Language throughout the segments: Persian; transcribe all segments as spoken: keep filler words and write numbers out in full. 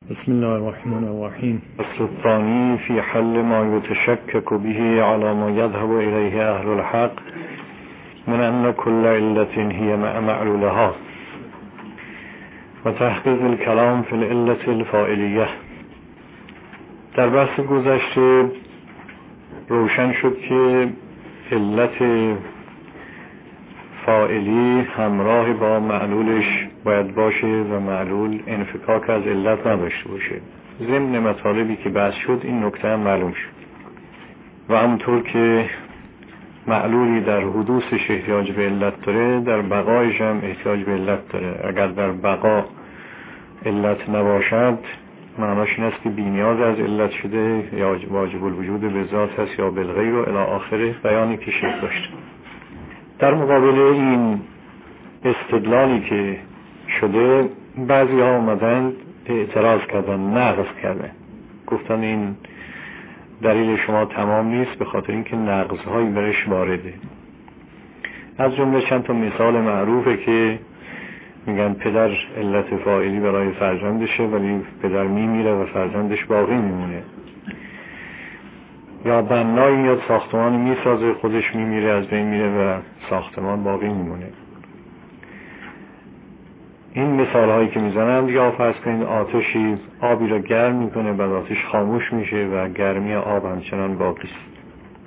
بسم الله الرحمن الرحیم. اصل الثانی فی حل ما یتشکک به علی ما یذهب الیه اهل الحق من ان کل علت هی مع معلولها و تحقیق الکلام فی العلت الفاعلیه. در بحث گذشته روشن شد که علت فاعلی همراه با معلولش باید باشه و معلول انفکاک از علت نداشته باشه. ضمن مطالبی که بحث شد این نکته هم معلوم شد و همونطور که معلولی در حدوثش احتیاج به علت داره، در بقایش هم احتیاج به علت داره. اگر در بقا علت نباشد معناش این است که بی‌نیاز از علت شده یا واجب الوجود به ذات هست یا بالغیر و الی آخر بیانی که شیخ داشته. در مقابل این استدلالی که شده بعضی ها اومدن اعتراض کردن، نقض کردن، گفتن این دلیل شما تمام نیست به خاطر اینکه نقض‌هایی برش وارده. از جمله چند تا مثال معروفه که میگن پدر علت فاعلی برای فرزندشه ولی پدر میمیره و فرزندش باقی میمونه، یا بنایی میاد ساختمان میسازه خودش میمیره از بین میره و ساختمان باقی میمونه. این مثال هایی که میزنند، یا فرض کنید آتشی آبی را گرم میکنه بعد آتش خاموش میشه و گرمی آب همچنان باقی است.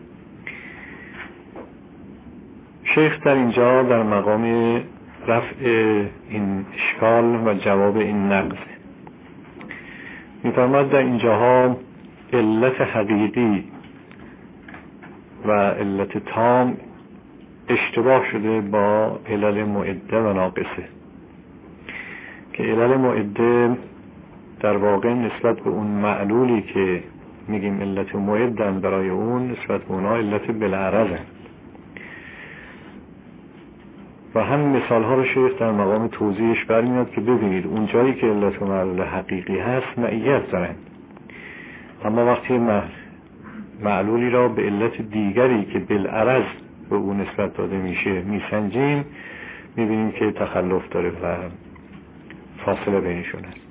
شیخ در اینجا در مقام رفع این اشکال و جواب این نقض میفرماد در اینجاها علت حقیقی و علت تام اشتباه شده با علل معده و ناقصه، که علل معده در واقع نسبت به اون معلولی که میگیم علت معدن برای اون نسبت به اونها علت بالعرضن و هم مثال ها رو شیخ در مقام توضیحش برمیاد که ببینید اون جایی که علت و معلول حقیقی هست معیت دارن، اما وقتی معلولی را به علت دیگری که بالعرض به اون نسبت داده میشه میسنجیم میبینیم که تخلف داره و فاصله بینشون هست.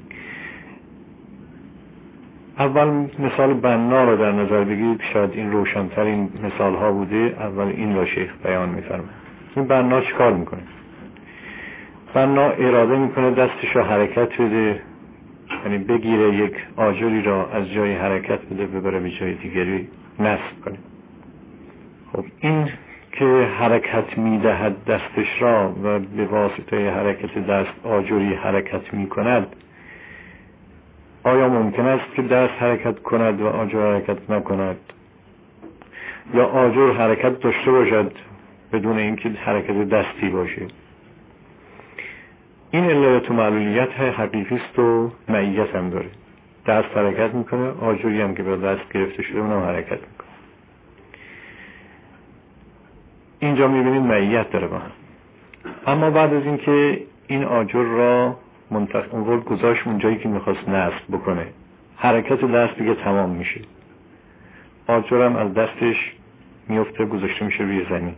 اول مثال بنا رو در نظر بگیرید، شاید این روشن‌ترین مثال ها بوده. اول این را شیخ بیان میفرمه. این بنا چیکار میکنه؟ بنا اراده میکنه دستش رو حرکت بده، یعنی بگیره یک آجری را از جای حرکت بده ببره به جای دیگری نصب کنه. خب این که حرکت میدهد دستش را و به واسطه حرکت دست آجری حرکت میکند، آیا ممکن است که دست حرکت کند و آجر حرکت نکند؟ یا آجر حرکت داشته باشد بدون اینکه حرکت دستی باشه؟ این علت و معلولیت حقیقی است و معیت هم داره. دست حرکت میکنه، آجری هم که به دست گرفته شده اونم حرکت میکنه. اینجا میبینید معیت داره با هم. اما بعد از اینکه این آجر را منتقل گذاشت اون جایی که میخواست نصب بکنه، حرکت دست دیگه تمام میشه، آجر هم از دستش میفته گذاشته میشه روی زمین.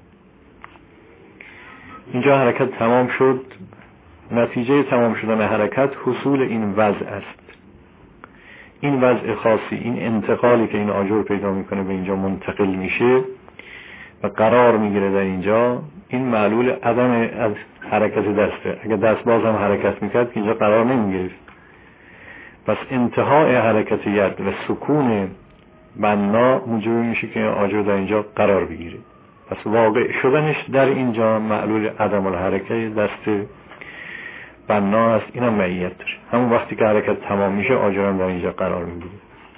اینجا حرکت تمام شد. نتیجه تمام شدن حرکت حصول این وضع است. این وضع خاصی، این انتقالی که این آجر پیدا میکنه به اینجا منتقل میشه و قرار میگیره در اینجا، این معلول عدم از حرکت دسته. اگر دست باز هم حرکت میکرد که اینجا قرار نمیگیره. پس انتهای حرکت ید و سکون بنا موجب میشه که آجر در اینجا قرار بگیره. پس واقع شدنش در اینجا معلول عدم الحرکت دست بنا هست. اینم معیت داره. همون وقتی که حرکت تمام میشه آجر هم در اینجا قرار میگیره.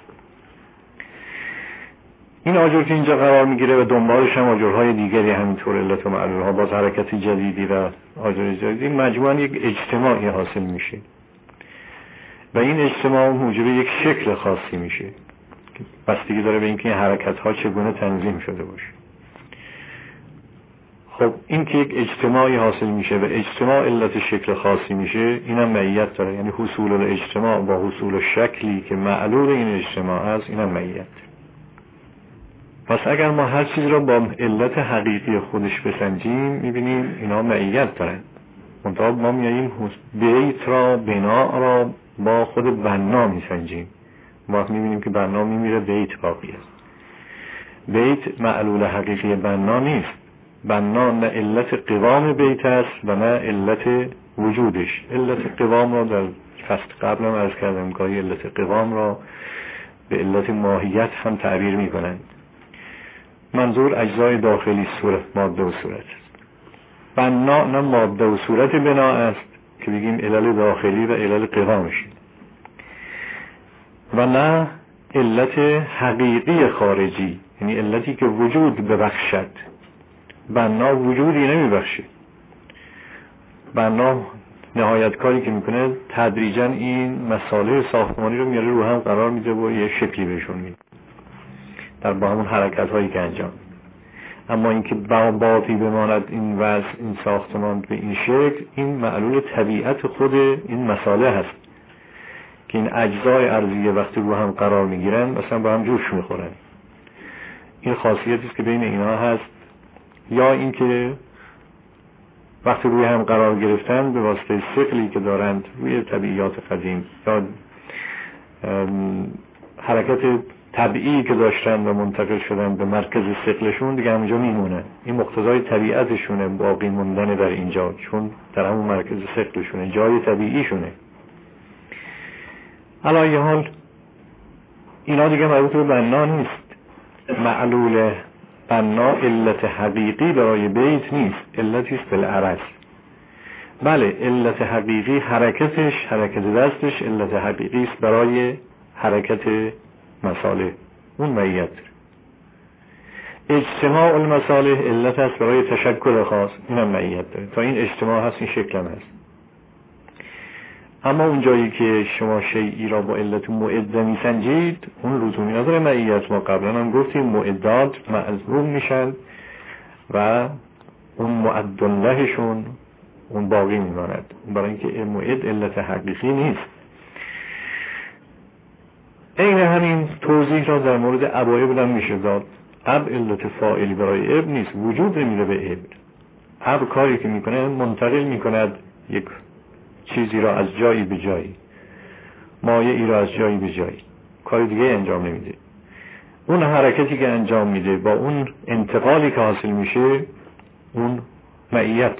این آجر که اینجا قرار میگیره و دنبالش هم آجرهای دیگری همینطور علت و معلول ها باز حرکت جدیدی و آجر جدیدی، مجموعاً یک اجتماعی حاصل میشه و این اجتماع موجب یک شکل خاصی میشه. بستگی داره به اینکه این حرکت ها چگونه تنظیم شده باشه. خب این که یک اجتماعی حاصل میشه و اجتماع علت شکل خاصی میشه، اینم معیت داره. یعنی حصول الاجتماع با حصول شکلی که معلول این اجتماع هست، اینم معیت. پس اگر ما هر چیز را با علت حقیقی خودش بسنجیم میبینیم اینا معیت دارن. منطقه ما میاییم بیت را، بنا را با خود بنا میسنجیم. ما میبینیم که بنا میمیره، بیت باقی است. بیت معلول حقیقی بنا نیست. بنا نه علت قوام بیت است و نه علت وجودش. علت قوام را در فصل قبل هم عرض کردم، گاهی علت قوام را به علت ماهیت هم تعبیر میکنند. منظور اجزای داخلی صورت، ماده و صورت است. بنا نه ماده و صورت بنا است که بگیم علل داخلی و علل قوامش، و نه علت حقیقی خارجی، یعنی علتی که وجود ببخشد. بنا وجودی نمیبخشه. بنا نهایت کاری که میکنه تدریجا این مسائل ساختمانی رو میاره رو هم قرار میده و یه شکلی بهشون میده در با همون حرکت هایی که انجام. اما اینکه باقی بماند این وضع، این ساختمان به این شکل، این معلول طبیعت خود این مساله هست که این اجزای ارضیه وقتی رو هم قرار میگیرن مثلا با هم جوش میخورن. این خاصیتی است که بین اینا هست. یا اینکه وقتی روی هم قرار گرفتن به واسطه ثقلی که دارند روی طبیعیات قدیم یا حرکت طبیعی که داشتن و منتقل شدن به مرکز ثقلشون، دیگه همونجا میمونن. این مقتضای طبیعتشونه، باقی موندن در اینجا، چون در همون مرکز ثقلشونه، جای طبیعیشونه. علی حال اینا دیگه مربوط به بنا نیست. معلول بنا علت حقیقی برای بیت نیست، علتی است بالعرض. بله علت حقیقی حرکتش، حرکت دستش علت حقیقی است برای حرکت مساله، اون معیت. اجتماع المصالح علت است برای تشکل خاص، اینم معیت داره. تا این اجتماع هست این شکل هم هست. اما اون جایی که شما شیئی را با علت معده میسنجید اون لزومی نداره معیت. ما قبلا هم گفتیم معدات معلوم میشن و اون معد لهشون اون باقی میماند، برای اینکه معد علت حقیقی نیست. این همین توضیح را در مورد ابایب هم میشه داد. اب علت فاعلی برای اب نیست، وجود نمیده به اب. اب کاری که میکنه منتقل میکند یک چیزی را از جایی به جایی، مایه ای را از جایی به جایی، کاری دیگه انجام نمیده. اون حرکتی که انجام میده با اون انتقالی که حاصل میشه اون معیت.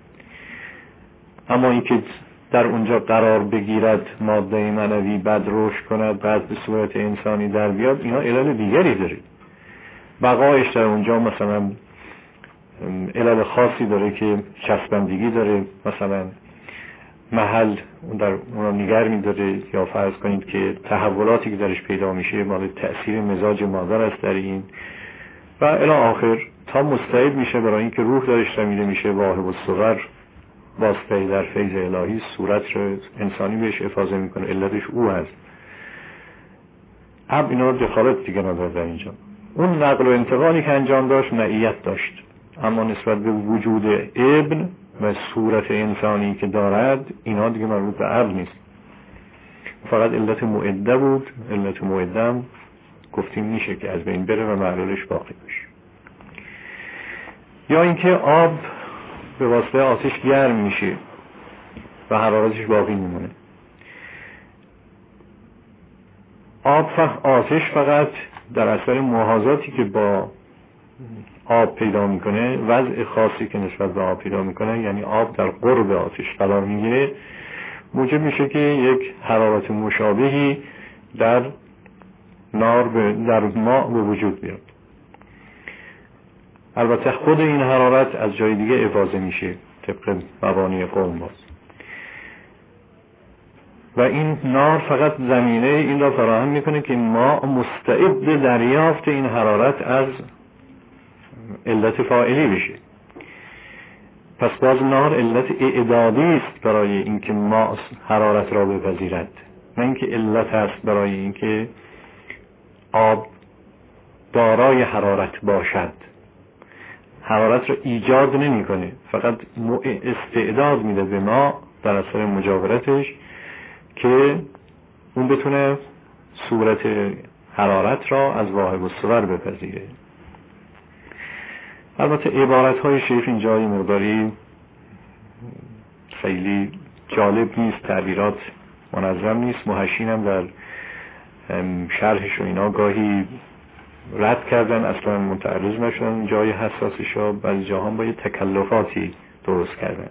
اما اینکه در اونجا قرار بگیرد، ماده معنوی بعد رشد کند، بعد به صورت انسانی در بیاد، اینا علل دیگری داره. بقایش در اونجا مثلا علل خاصی داره که چسبندگی داره، مثلا محل در اون نگر می‌داره، یا فرض کنید که تحولاتی که درش پیدا میشه مال تأثیر مزاج مادر است در این و الی آخر، تا مستعد میشه برای اینکه روح درش رمیده میشه، واهب الصور واسطه در فیض الهی صورت رو انسانی بهش افاضه میکنه، علتش او هست. اب اینا رو دخالت دیگه نداره در اینجا. اون نقل و انتقالی که انجام داشت معیت داشت، اما نسبت به وجود ابن و صورت انسانی که دارد اینا دیگه مربوط به اب نیست. فقط علت معده بود. علت معده هم گفتیم میشه که از بین بره و معلولش باقی بشه. یا اینکه آب به واسطه آتش گرم میشه و حرارتش باقی میمونه. آب فقط آتش فقط در اثر محاذاتی که با آب پیدا میکنه، وضع خاصی که نسبت به آب پیدا میکنه، یعنی آب در قرب آتش قرار میگیره، موجب میشه که یک حرارت مشابهی در نار به در ماء به وجود بیاد. البته خود این حرارت از جای دیگه افاضه میشه طبق مبانی قوم باز، و این نار فقط زمینه این را فراهم میکنه که ما مستعد دریافت این حرارت از علت فاعلی بشه. پس باز نار علت اعدادی است برای اینکه ما حرارت را بپذیرد، نه اینکه علت است برای اینکه آب دارای حرارت باشد. حرارت را ایجاد نمی کنه، فقط استعداد میده به ما در اثر مجاورتش که اون بتونه صورت حرارت را از واهب الصور بپذیره. البته عبارت های شیخ اینجا مقداری خیلی جالب نیست، تعبیرات منظم نیست. محشین هم در شرحش و اینا گاهی رد کردن، اصلا متعرض نشدن جای حساسش ها، بعضی جاها با یه تکلفاتی درست کردن.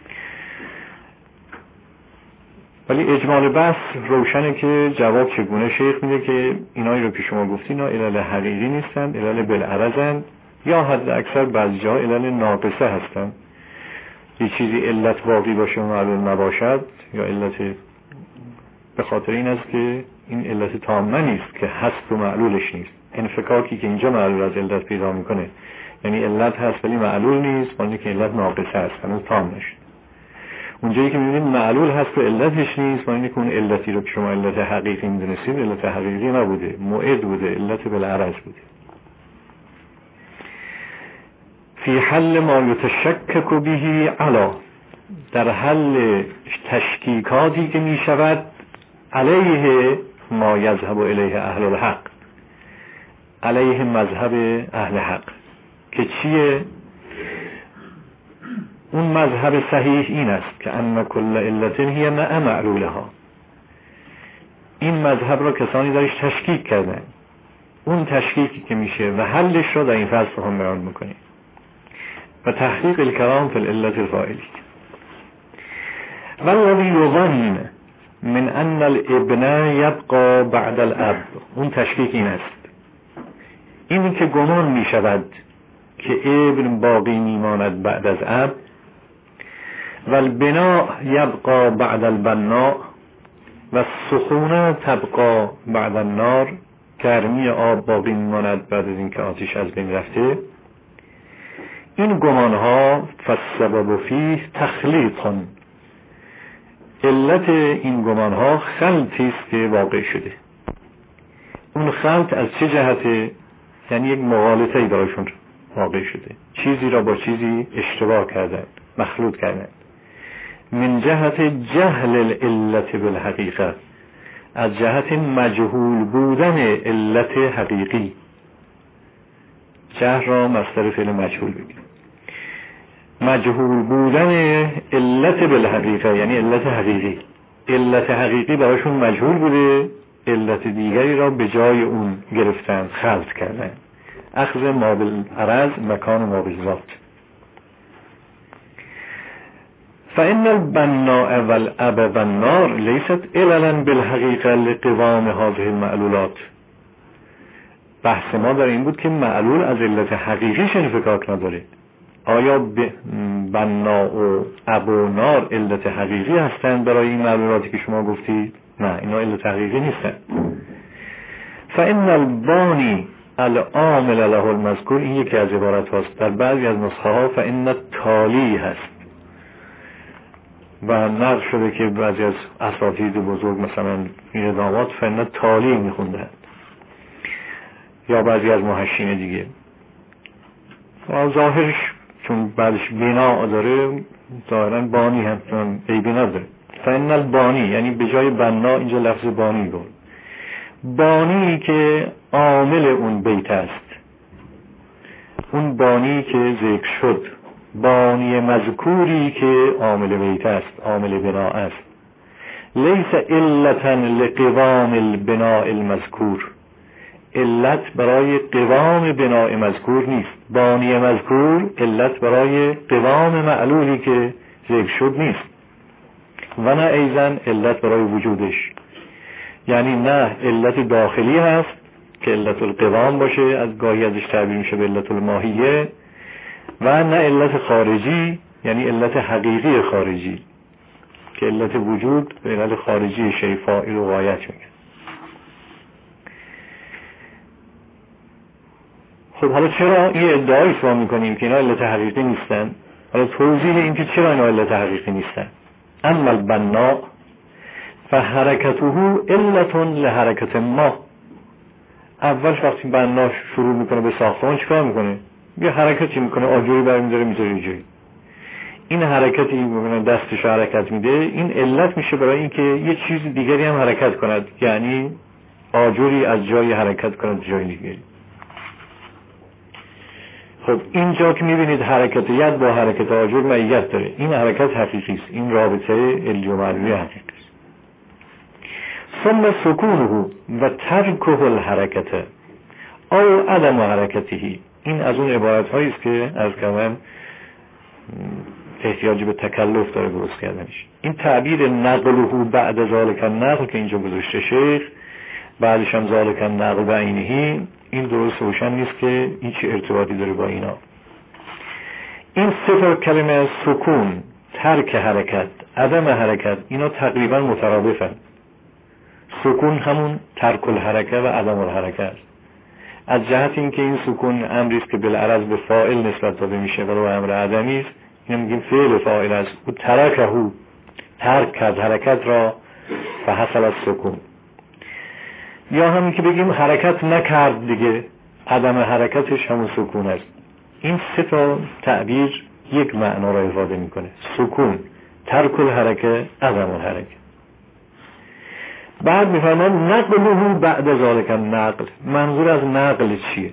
ولی اجمال بحث روشنه که جواب چگونه شیخ میده که اینایی رو که شما گفتی اینا علل حقیقی نیستن، علل بالعرضن، یا حد اکثر بعضی جاها علل ناقصه هستن. یه چیزی علت باقی باشه و معلول نباشد، یا علت به خاطر این است که این علت تامه نیست که هست و معلولش نیست. انفکاکی که اینجا معلول از علت پیدا میکنه یعنی علت هست ولی معلول نیست، معنی که علت ناقصه هست، هنوز تام نشد. اونجایی که میبینید معلول هست و علتش نیست، معنی که اون علتی رو که شما علت حقیقی میدونستید علت حقیقی نبوده، موعد بوده، علت بالعرض بوده. فی حل ما یتشکک به علا، در حل تشکیکاتی که میشود علیه ما یذهب الیه اهل الحق، علیه مذهب اهل حق. که چیه؟ اون مذهب صحیح این است که ان کل علت هی مع معلولها. این مذهب را کسانی درش تشکیک کردن. اون تشکیکی که میشه و حلش را در این فصل هم بیان میکنیم. و تحقیق الکلام فی العلت الفاعلی. والذی یظن من ان الابن یبقى بعد الاب، اون تشکیک این است، این که گمان می شود که ابن باقی می ماند بعد از اب، و البناء یبقى بعد البناء، و السخونه تبقى بعد النار، گرمی آب باقی می ماند بعد از اینکه آتش از بین رفته. این گمان ها فالسبب فیه تخلیط، علت این گمان ها خلطی است که واقع شده. اون خلط از چه جهته؟ یعنی یک مغالطه‌ای برایشون واقع شده، چیزی را با چیزی اشتباه کردن، مخلوط کردن. من جهت جهل العلت بالحقیقه، از جهت مجهول بودن علت حقیقی. جهل را مصدر فعل مجهول بگیم. مجهول بودن علت بالحقیقه یعنی علت حقیقی. علت حقیقی برایشون مجهول بوده، علت دیگری را به جای اون گرفتن، خلط کردن. اخذ ما بالعرض مکان ما بالذات. فإن البناء والأب والنار ليست عللا بالحقیقه لقوام هذه المعلولات. بحث ما در این بود که معلول از علت حقیقیش انفکاک نداره. آیا بنا و اب و نار علت حقیقی هستند برای این معلولاتی که شما گفتید؟ نه، اینا علت حقیقی نیستن. فإن البانی العامل له المذکور، این یکی از عبارت هاست. در بعضی از نسخه ها فإن التالی هست و نقل شده که بعضی از اساتید بزرگ مثلا این ادامات فإن التالی میخوندن، یا بعضی از محشین دیگه. و ظاهرش چون بعدش بنا داره ظاهرا بانی هم چون ای بنا داره. فإن البانی یعنی به جای بنا اینجا لفظ بانی بود. بانی که عامل اون بیت است، اون بانی که ذکر شد، بانی مذکوری که عامل بیت است، عامل بنا است. لیس علتا لقوام البناء المذکور، علت برای قوام بناء مذکور نیست. بانی مذکور علت برای قوام معلولی که ذکر شد نیست. و نه ایزن علت برای وجودش، یعنی نه علت داخلی هست که علت القوام باشه، از گاهی ازش تعبیر میشه به علت الماهیه، و نه علت خارجی یعنی علت حقیقی خارجی که علت وجود به علت خارجی شی فاعل و غایت میگه. خب حالا چرا این ادعایی ما میکنیم که اینا علت حقیقی نیستن؟ حالا توضیح این که چرا اینا علت حقیقی نیستن. اما البناء فحرکته علت لحرکت ما. اولش وقتی بنا شروع میکنه به ساختمان چیکار میکنه؟ یه حرکتی میکنه، آجوری برمیداره میذاره اینجوری. این حرکتی میکنه، دستش حرکت میده، این علت میشه برای اینکه یه چیز دیگری هم حرکت کند، یعنی آجوری از جای حرکت کند جای دیگری. خب اینجا که میبینید حرکت ید با حرکت آجر معیت داره، این حرکت حقیقی است، این رابطه علی و معنوی حقیقی است. ثم سکونه و ترکه الحرکت او عدم حرکته، این از اون عبارت هایی است که از کردم احتیاج به تکلف داره درست کردنش. این تعبیر نقله بعد ذالک النقل که اینجا گذاشته شیخ، بعدش هم ذالک النقل به عینه، این درست روشن نیست که این چه ارتباطی داره با اینا. این سه تا کلمه سکون، ترک حرکت، عدم حرکت، اینا تقریبا مترادفن. سکون همون ترک الحرکت و عدم الحرکت است. از جهت اینکه این سکون امری است که بالعرض به فاعل نسبت داده میشه و رو امر عدمی است، اینو میگیم فعل فاعل است. او ترکه، ترک کرد حرکت را، فحصل از سکون. یا همین که بگیم حرکت نکرد دیگه، عدم حرکتش همون سکون است. این سه تا تعبیر یک معنا را افاده میکنه: سکون، ترک الحرکت، عدم الحرکت. بعد میفرمان نقله بعد ذالک النقل. منظور از نقل چیه؟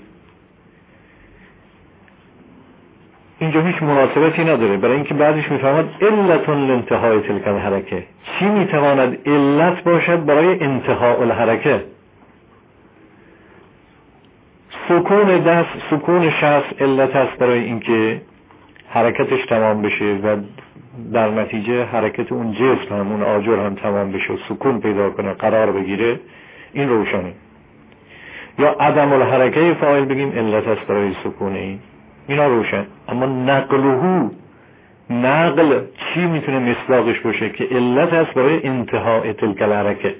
اینجا هیچ مناسبتی نداره، برای اینکه بعدش میفرماد علت لانتهای تلک الحرکه. چی میتواند علت باشد برای انتهای الحرکه؟ سکون دست، سکون شخص علت است برای اینکه حرکتش تمام بشه و در نتیجه حرکت اون جسم هم، اون آجر هم تمام بشه و سکون پیدا کنه، قرار بگیره. این روشنه. یا عدم الحرکه فاعل بگیم علت است برای سکون این، اینا روشن. اما نقله، نقل چی میتونه مصداقش باشه که علت است برای انتهای تلک الحرکه؟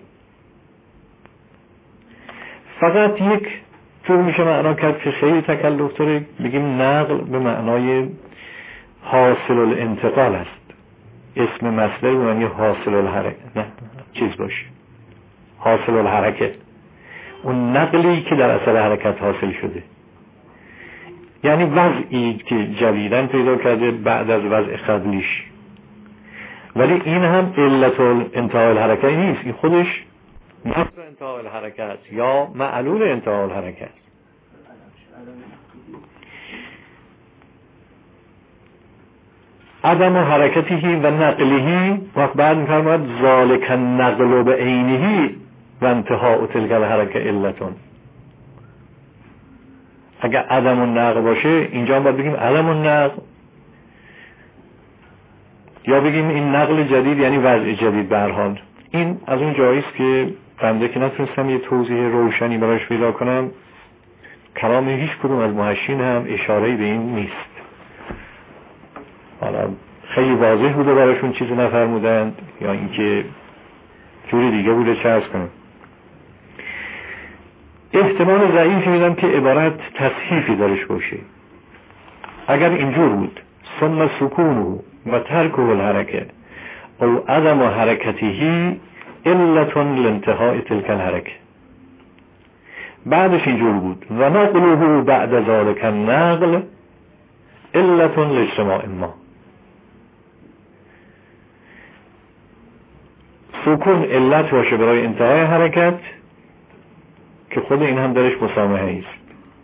فقط یک طور میشه معنا کرد که خیلی تکلف داره، بگیم نقل به معنای حاصل الانتقال است. اسم مصدر به معنی حاصل الحرکه، نه چیز باشه حاصل الحرکه، اون نقلی که در اثر حرکت حاصل شده، یعنی وضعی که جدیداً پیدا کرده بعد از وضع قبلیش. ولی این هم علت انتهای الحرکه نیست، این خودش مصدر انتهای الحرکه است یا معلول انتهای الحرکه است. عدم حرکتی و نقلی وقت بعد میفرماید ذالک النقل به عینه و انتهای تلک الحرکه علتون. اگر عدم النقل باشه اینجا هم باید بگیم عدم النقل، یا بگیم این نقل جدید یعنی وضع جدید. به هر حال این از اون جایی است که بنده که نتونستم یه توضیح روشنی براش پیدا کنم، کلام هیچ کدوم از محشین هم اشاره‌ای به این نیست. حالا خیلی واضح بوده براشون چیزی نفرمودند یا اینکه جوری دیگه بوده چه عرض کنم. احتمال ضعیفی میدم که عبارت تصحیفی درش باشه. اگر اینجور بود ثم سکونه و ترک الحرکه او عدم حرکته علت لانتهای تلک الحرکه، بعدش اینجور بود و نقله بعد ذالک النقل علت لاجتماع ما. سکون علت باشه برای انتهای حرکت که خود این هم درش مسامحه است.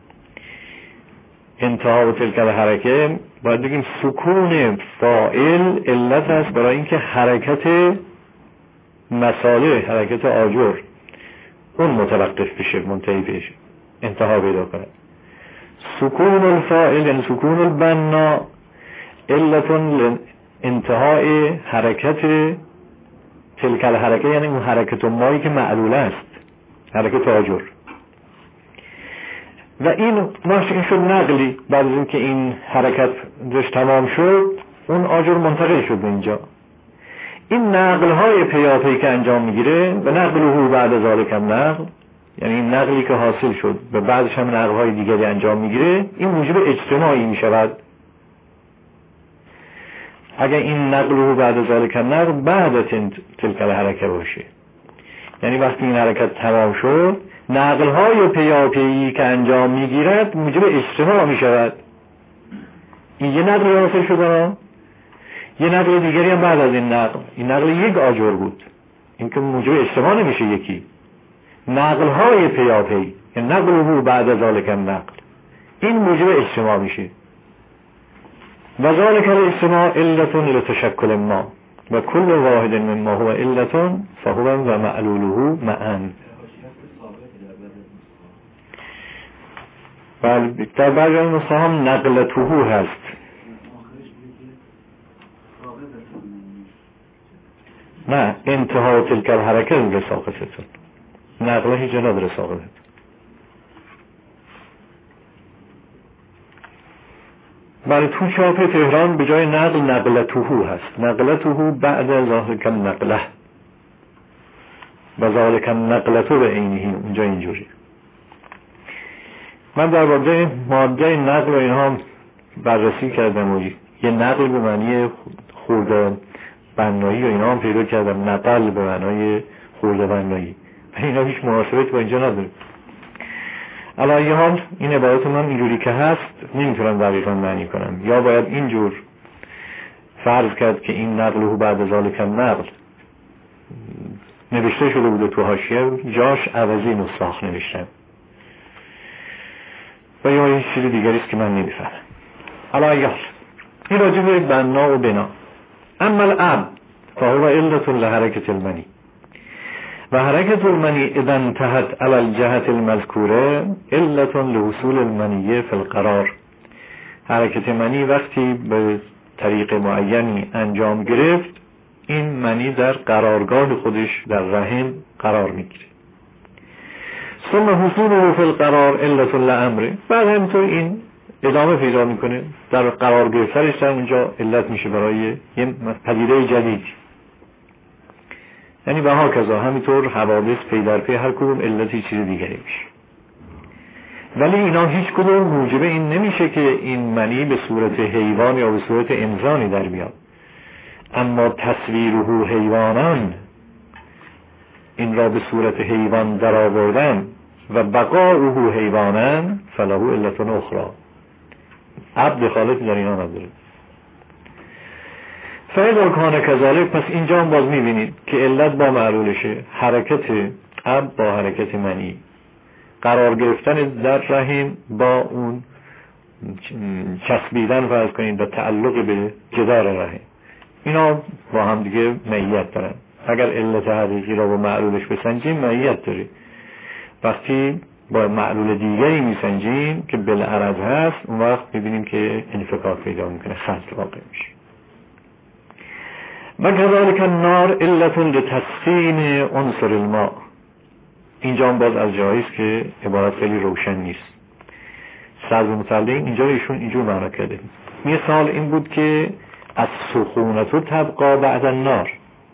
انتها و تلک الحرکه باید بگیم سکون فاعل علت است برای اینکه حرکت مساله، حرکت آجر اون متوقف بشه، منتهی بشه، انتها پیدا کنه. سکون الفاعل یعنی سکون البنا علت انتهای حرکت تلک الحرکه، یعنی اون حرکت مایی که معلول است، حرکت آجر. و این ماشین شد نقلی. بعد از اینکه این حرکت داشت تمام شد اون آجر منتقل شد به اینجا. این نقل های پیاپی که انجام میگیره و نقله بعد ذالک النقل، یعنی این نقلی که حاصل شد و بعدش هم نقل های دیگری انجام میگیره، این موجب اجتماعی میشود. اگر این نقله بعد ذالک النقل بعد تلک الحرکه باشه، یعنی وقتی این حرکت تمام شد نقل های پیاپی که انجام میگیرد موجب اجتماع میشود. این یه نقل حاصل شده، یه نقل دیگری هم بعد از این نقل، این نقل یک آجر بود، این که موجب اجتماع نمیشه یکی. نقل های پیاپی، یعنی نقل بعد از ذالک النقل، این موجب اجتماع میشه. و ذالک الاجتماع علت لتشکل ما و کل واحد مما هو علت فهو و معلوله معا. بله در بعضی نسخه هم نقلته هست. نه انتها تلک الحرکت لساقطتون، نقله هیچ جا نداره ساقطتون. بله تو چاپ تهران به جای نقل نقلته هست، نقلته بعد ذالک النقله و ذالک النقلته به عینه، اونجا اینجوری. من در مورد ماده نقل و اینها بررسی کردم و یه نقل به معنی خورده بنایی و اینا هم پیدا کردم، نقل به معنای خورده بنایی، اینا هیچ مناسبت با اینجا نداره. علیه حال این عبارت من اینجوری که هست نمیتونم دقیقا معنی کنم، یا باید اینجور فرض کرد که این نقل و بعد ذالک النقل نوشته شده بوده تو حاشیه، جاش عوضی نساخ نوشتم، و یا این چیز دیگری است که من نمیفهمم. علیه حال این راجع به بنا و بنا. اما الاب فهو علت لحرکت المنی و حرکت المنی اذا انتهت على الجهت المذکوره علت لحصول المنیه فی القرار. حرکت منی وقتی به طریق معینی انجام گرفت، این منی در قرارگاه خودش در رحم قرار میگیره. ثم حصوله فی القرار علت لامره، بعد همینطور این ادامه پیدا میکنه، در قرار گرفتنش در اونجا علت میشه برای یه پدیده جدید. یعنی به ها کذا همینطور حوادث پی در پی هر کدوم علتی چیز دیگری میشه، ولی اینا هیچ کدوم موجب این نمیشه که این منی به صورت حیوان یا به صورت انسانی در بیاد. اما تصویره حیوانان، این را به صورت حیوان در آوردن و بقاؤه حیوانان فله علت اخرى، عبد دخالتی در اینا نداره. فاذا کان کذالک، پس اینجا هم باز میبینید که علت با معلولشه، حرکت عبد با حرکت منی، قرار گرفتن در رحم با اون چسبیدن فرض کنید و تعلق به جدار رحم، اینا با هم دیگه معیت دارن. اگر علت حقیقی را با معلولش بسنجیم معیت داره، وقتی با معلول دیگری میسنجیم که بالعرض هست، اون وقت میبینیم که انفکاک پیدا میکنه، خلط واقع میشه. و کذالک النار علت لتسخین عنصر الماء. اینجا هم باز از جایی است که عبارت خیلی روشن نیست. سرد متعلق اینجا ایشون اینجور معنا کرده. مثال این بود که از سخونت و تبقا بعد النار،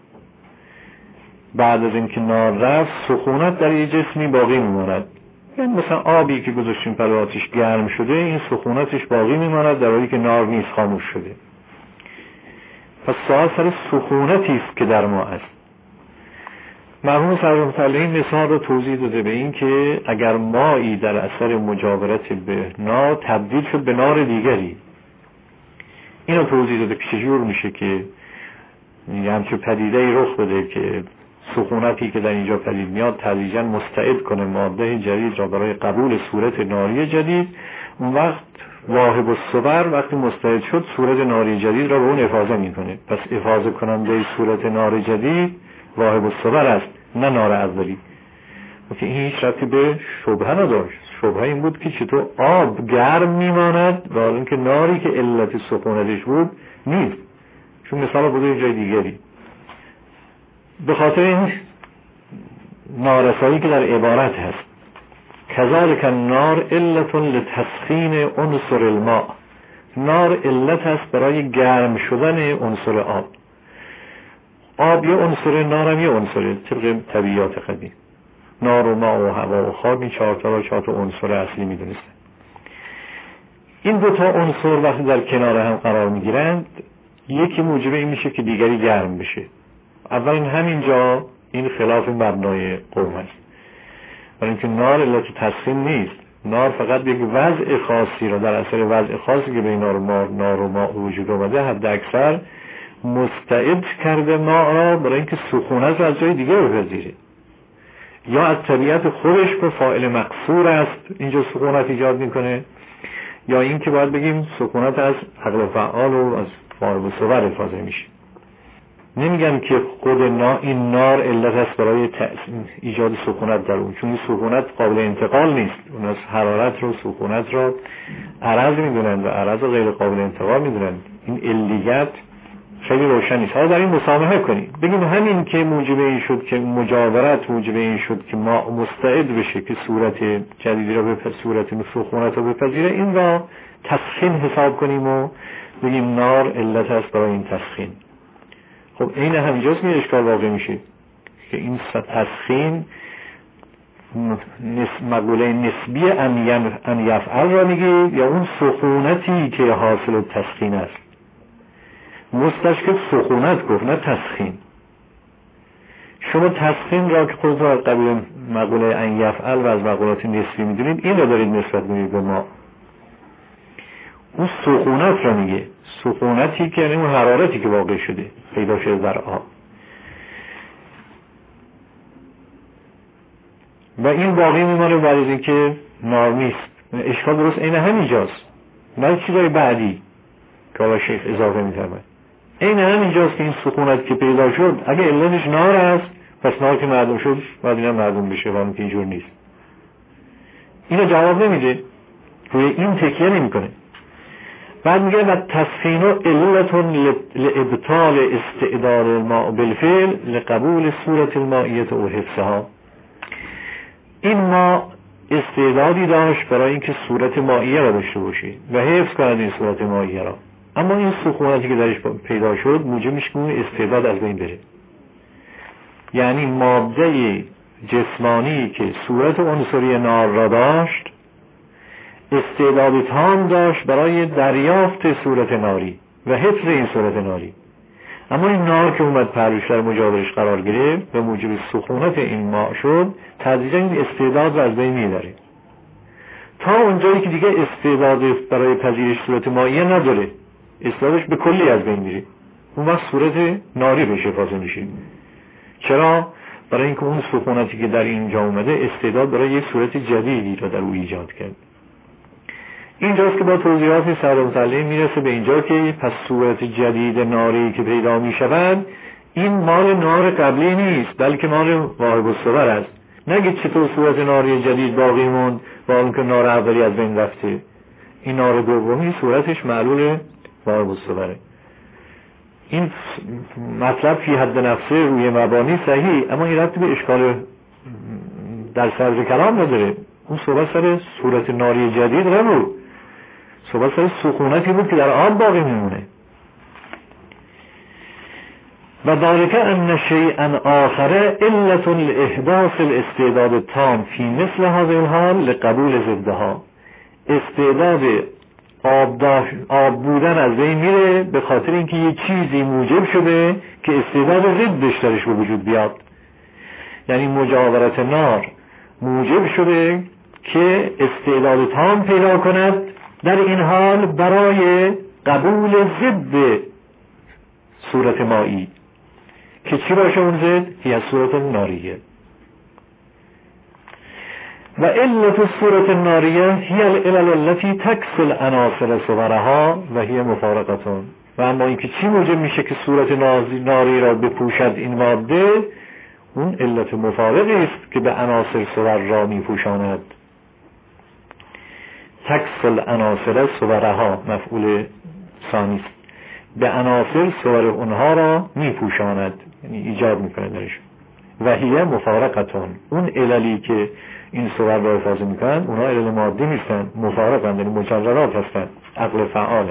بعد از اینکه نار رفت سخونت در یه جسمی باقی میماند. یعنی مثلا آبی که گذاشتیم پلو آتش گرم شده، این سخونتش باقی میماند در حالی که نار نیست، خاموش شده. پس سوال سر سخونتی است که در ما است. مرحوم سرور مطلع این مثال رو توضیح داده به این که اگر مایی در اثر مجاورت به نار تبدیل شد به نار دیگری، اینو توضیح داده که چجور میشه که یه همچون پدیده‌ای رخ بده که سخونتی که در اینجا پدید میاد تدریجاً مستعد کنه ماده جدید را برای قبول صورت ناری جدید. اون وقت واهب الصبر وقتی مستعد شد صورت ناری جدید را به اون افاضه میکنه. پس افاضه کننده صورت نار جدید واهب الصبر است، نه نار اولی. که این هیچ ربطی به شبهه نداشت. شبهه این بود که چطور آب گرم میماند و اینکه ناری که علت سخونتش بود نیست، چون مثلا بوده جای دیگری. به خاطر این نارسایی که در عبارت هست. کذالک النار علت لتسخین عنصر الماء، نار علت هست برای گرم شدن عنصر آب. آب یه عنصر، نارم یه عنصر، طبق طبیعیات قدیم. نار و ماء و هوا و خاک، این چهار تا چهار تا عنصر اصلی میدونستن. این دو تا عنصر وقتی در کنار هم قرار میگیرند، یکی موجب این میشه که دیگری گرم بشه. اولین همینجا این خلاف مبنای قوم است، برای اینکه نار علت تسخین نیست. نار فقط یک وضع خاصی را در اثر وضع خاصی که بین نار و ماء نار و ماء وجود آمده حد اکثر مستعد کرده ماء را برای اینکه سخونت را از جای دیگه بپذیره، یا از طبیعت خودش به فاعل مقصور است اینجا سخونت ایجاد میکنه، یا این که باید بگیم سکونت از عقل فعال و از واهب الصور افاضه میشه. نمیگم که خود نا این نار علت است برای ایجاد سکونت در اون، چون این سکونت قابل انتقال نیست. اون از حرارت رو سکونت را عرض میدونن و عرض رو غیر قابل انتقال میدونن. این علیت خیلی روشن نیست. حالا در این مسامحه کنیم، بگیم همین که موجب این شد که مجاورت موجب این شد که ما مستعد بشه که صورت جدیدی را به صورت سکونت رو بپذیره، این را تسخین حساب کنیم و بگیم نار علت است برای این تسخین. خب این همینجاست که اشکال واقع میشه که این تسخین مقوله نسبی ان یفعل را میگه یا اون سخونتی که حاصل تسخین است. مستشکل سخونت گفت نه تسخین. شما تسخین را که خودتون از قبیل مقوله ان یفعل و از مقولات نسبی میدونید، این را دارید نسبت میدید به ما. اون سخونت را میگه، سخونتی که یعنی اون حرارتی که واقع شده پیدا شده در آب. و این باقی میمانه بعد از اینکه نار نیست. اشکال درست این همینجاست، نه چیزای بعدی که آقا شیخ اضافه می‌فرماید. این همینجاست که این سکونت که پیدا شد اگه علتش نار است، پس نار که معدوم شد باید اینم معدوم بشه، ولی که اینجور نیست. اینو جواب نمیده، روی این تکیه نمی‌کنه. بعد میگه و تسخین علتون لابطال استعداد الماء بالفعل لقبول صورت المائیت و حفظها. این ما استعدادی داشت برای اینکه صورت مائیه را داشته باشه و حفظ کند این صورت مائیه را، اما این سکونتی که درش پیدا شد موجب میشه که اون استعداد از بین بره. یعنی ماده جسمانی که صورت عنصری نار را داشت استعداد تام داشت برای دریافت صورت ناری و حفظ این صورت ناری، اما این نار که اومد پروش در مجاورش قرار گرفت به موجب سخونت این ماء شد، تدریجا این استعداد را از بین میبره تا اونجایی که دیگه استعداد برای پذیرش صورت مائیه نداره، استعدادش به کلی از بین میره. اون وقت صورت ناری بهش افاضه میشه. چرا؟ برای اینکه اون سخونتی که در اینجا اومده استعداد برای یک صورت جدیدی را در او ایجاد کرد. اینجاست که با توضیحات سعد مطلع میرسه به اینجا که پس صورت جدید ناری که پیدا میشود این مال نار قبلی نیست، بلکه مال واهب الصور است. نگه چطور صورت ناری جدید باقی موند با اون که نار اولی از بین رفته. این نار دومی صورتش معلول واهب الصوره. این مطلب فی حد نفسه روی مبانی صحیح، اما این ربطی به اشکال در سر کلام نداره. اون صحبت سر صورت ناری جدید نبود، صحبت سر سکونتی بود که در آب باقی میمونه. و ذالک ان شیئا آخر علت لاحداث الاستعداد التام فی مثل هذه الحال لقبول ضدها. استعداد آب, آب بودن از بین میره به خاطر اینکه یه چیزی موجب شده که استعداد ضدش درش به وجود بیاد. یعنی مجاورت نار موجب شده که استعداد تام پیدا کند، در این حال برای قبول ضد صورت مایی که چی باشه اون ضد؟ هی صورت ناریه. و علت صورت ناریه هی العلل التي تکسل عناصر صورها و هی مفارقتون. و اما اینکه چی موجب میشه که صورت ناری را بپوشد این ماده، اون علت مفارقی است که به عناصر صور را میپوشاند. تکسل عناصر صورها مفعول ثانی است، به عناصر صور اونها را میپوشاند، یعنی ایجاد میکنه درش. و هی مفارقتون، اون عللی که این صور را افاضه میکنن اونها علل مادی نیستن، مفارقند، یعنی مجردات هستن، عقل فعالن.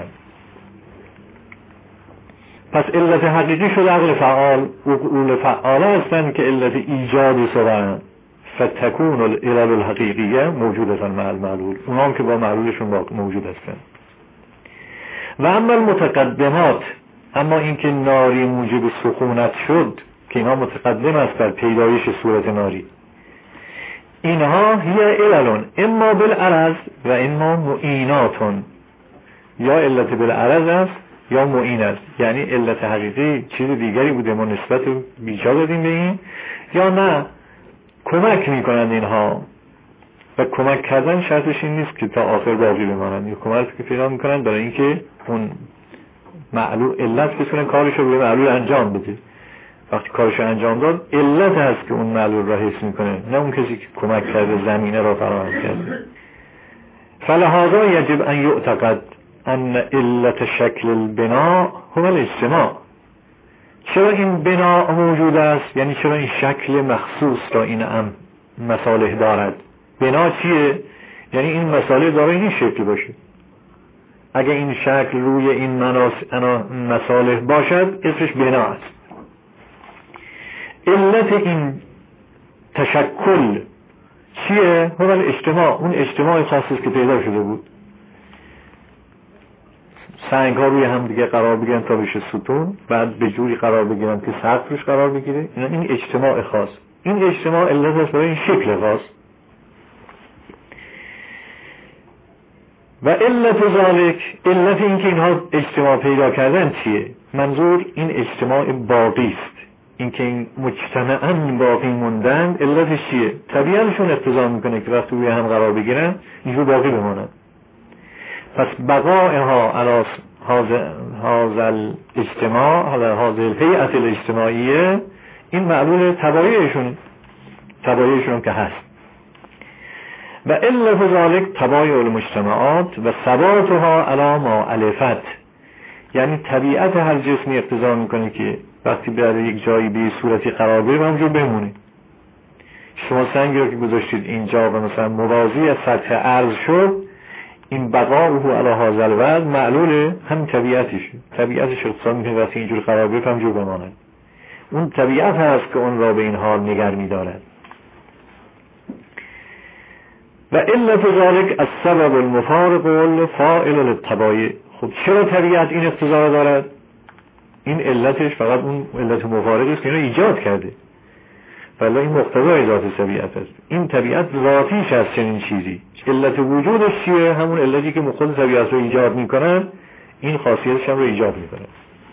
پس علت حقیقی شده عقل فعال، عقول فعاله هستن که علت ایجاد صورن. فتکون العلل الحقیقیه موجودتن مع المعلول، اونها هم که با معلولشون موجود هستن. و اما المتقدمات، اما اینکه ناری موجب سخونت شد که اینها متقدم است در پیدایش صورت ناری، اینها هی عللون اما بالعرض و اما معیناتون، یا علت بالعرض است یا معین است. یعنی علت حقیقی چیز دیگری بوده، ما نسبت بیجا دادیم به این، یا نه کمک میکنند اینها و کمک کردن شرطش این نیست که تا آخر باقی بمانند، یا کمک که پیدا میکنن برای اینکه اون معلول علت بتونه کارش رو به معلول انجام بده. وقتی کارش رو انجام داد علت هست که اون معلول را حفظ میکنه، نه اون کسی که کمک کرده زمینه را فراهم کرده. فلهذا یجب ان یعتقد ان علت شکل البناء هو الاجتماع. چرا این بنا موجود است؟ یعنی چرا این شکل مخصوص را این هم مصالح دارد؟ بنا چیه؟ یعنی این مصالح داره این شکل باشه. اگه این شکل روی این مصالح باشد اسمش بنا است. علت این تشکل چیه؟ هو الاجتماع. اون اجتماع خاصی که پیدا شده بود. سنگ ها روی هم دیگه قرار بگیرن تا بشه ستون، بعد به جوری قرار بگیرن که سقف روش قرار بگیره. این اجتماع خاص. این اجتماع علت است برای این شکل خاص. و علت ذالک، علت این که اینها اجتماع پیدا کردن چیه؟ منظور این اجتماع باقی است. این که این مجتمعاً باقی موندن علتش چیه؟ طبیعتشون اقتضا میکنه که وقتی روی هم قرار بگیرن اینجور باقی بمونن. پس بقائها علی هذا الاجتماع، علی هذه الهیئة الاجتماعیه، این معلول تبایعشون تبایعشون که هست. و علت ذالک تبایع المجتمعات و ثباتها علی ما الفت، یعنی طبیعت هر جسمی اقتضا میکنه که وقتی در یک جایی به صورتی قرار بگیره اونجا بمونه. شما سنگی رو که گذاشتید اینجا و مثلا موازی از سطح عرض شد، این بقاؤه علی هذا الوضع معلول هم طبیعتشه. طبیعتش اقتضا میکنه وقتی اینجور قرار بگیره همونجور بمونه. اون طبیعت هست که اون را به این حال نگر می‌دارد. و علت ذلك السبب المفارق والفاعل للطبایع. خب چرا طبیعت این اقتضا دارد؟ این علتش فقط اون علت مفارقی است که اینو ایجاد کرده. ولی این مقتضای ذات طبیعت است. این طبیعت ذاتیش از چنین چیزی. علت وجودش چیه؟ همون علتی که خود طبیعت رو ایجاد میکنن، این خاصیتش هم رو ایجاد میکنن.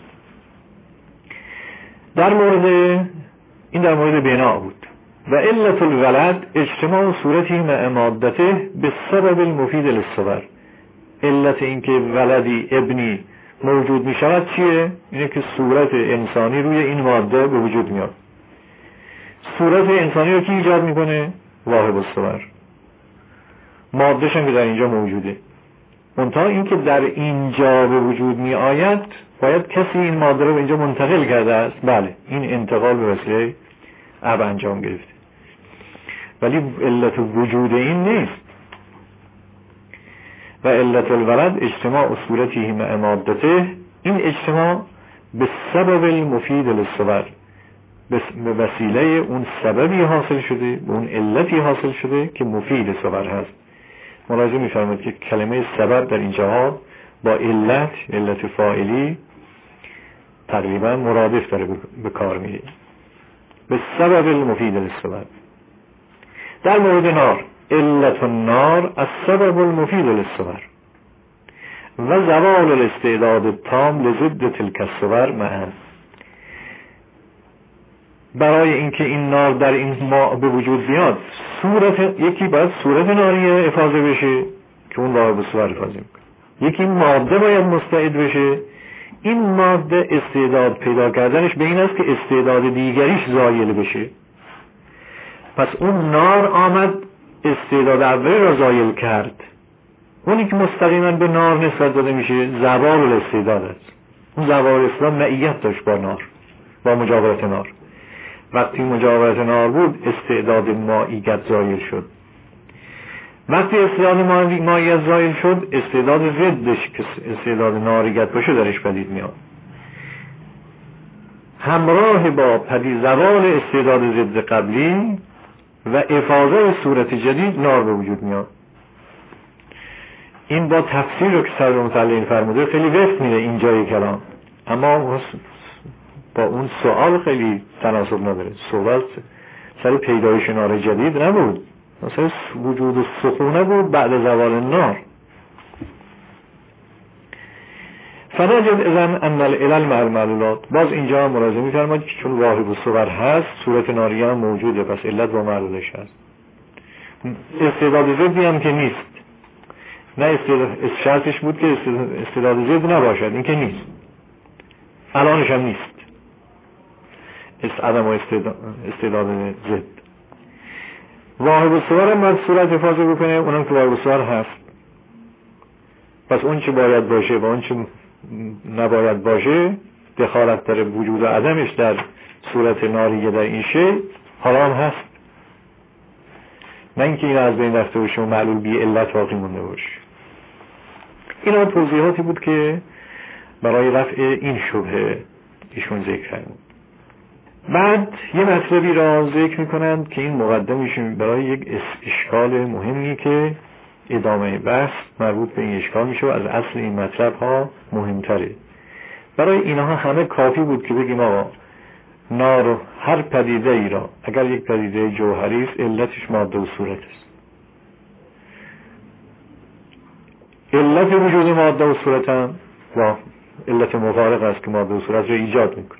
در مورد این در مورد بنا بود. و علت الولد اجتماع صورتی مع مادته به سبب المفید للصغر. علت این که ولدی ابنی موجود می شود چیه؟ اینه که صورت انسانی روی این ماده به وجود میاد. صورت انسانی رو کی ایجاد میکنه؟ واهب الصور. مادهش هم که در اینجا موجوده. منتها این که در اینجا به وجود می آید باید کسی این ماده رو به اینجا منتقل کرده است. بله، این انتقال به وسیله اب انجام گرفته. ولی علت وجود این نیست. و علت الولد اجتماع صورتی مع مادته، این اجتماع به سبب المفید للصور، به وسیله اون سببی حاصل شده، به اون علتی حاصل شده که مفید صور هست. ملاحظه می‌فرمایید که کلمه سبب در اینجا با علت، علت فاعلی تقریبا مرادف داره به کار میره. به سبب المفید للصور. در مورد نار، علت النار السبب المفید للصور و زوال الاستعداد التام لضد تلك الصور معا. برای اینکه این نار در این ماء به وجود بیاد، صورت یکی باید صورت ناری افاضه بشه که اون واهب الصور افاضه میکنه. یکی ماده باید مستعد بشه. این ماده استعداد پیدا کردنش به این است که استعداد دیگریش زایل بشه. پس اون نار آمد استعداد اولی را زایل کرد. اونی که مستقیما به نار نسبت داده میشه زوال الاستعداد است. اون زوال الاستعداد معیت داشت با نار، با مجاورت نار. وقتی مجاورت نار بود استعداد مائیت زایل شد. وقتی استعداد مائیت زایل شد استعداد ضدش که استعداد ناریت باشه درش پدید میاد. همراه با پدید زوال استعداد ضد قبلی و افاضه صورت جدید نار به وجود میاد. این با تفسیر رو که صدر متعلق فرموده خیلی وقت میره اینجای کلام، اما با اون سوال خیلی تناسب نداره. صحبت سر پیدایش نار جدید نبود، مثلا وجود سخونه بود بعد زوال نار. فنجد اذن ان العلل مع المعلولات. باز اینجا ملاحظه می‌فرمایید که چون واهب الصور هست صورت ناری هم موجوده، پس علت با معلولش هست. استعداد ضدی هم که نیست. نه استعداد شرطش بود که استعداد ضد نباشد، این که نیست، الانش هم نیست. است عدم و استعداد, استعداد ضد. واهب الصور هم باید صورت حفاظه بکنه، اونم که واهب الصور هست. پس اون چه باید باشه و اون چه نباید باشه دخالت داره وجود و عدمش در صورت ناریه در این شی حرام هست، نه اینکه این از بین رفته باشه و معلول بی علت باقی مونده باشه. اینا توضیحاتی بود که برای رفع این شبهه ایشون ذکر کردن. بعد یه مطلبی را ذکر میکنند که این مقدمشون برای یک اشکال مهمی که ادامه بحث مربوط به این اشکال میشه و از اصل این مطلب ها مهمتره. برای اینها همه کافی بود که بگیم آقا نار هر پدیده ای را اگر یک پدیده جوهری است علتش ماده و صورت است. علت وجود ماده و صورت هم و علت مفارق است که ماده و صورت را ایجاد میکنه.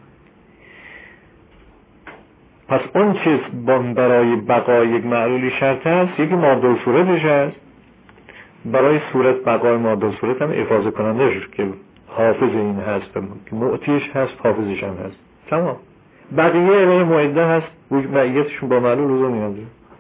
پس اون چیز برای بقای یک معلولی شرط هست، یکی ماده و صورتش هست. برای صورت بقای ماده و صورت هم افاضه کنندش که حافظ این هست که معطیش هست، حافظش هم هست. تمام. بقیه علل معده هست، معیتشون با معلول روزو میانده.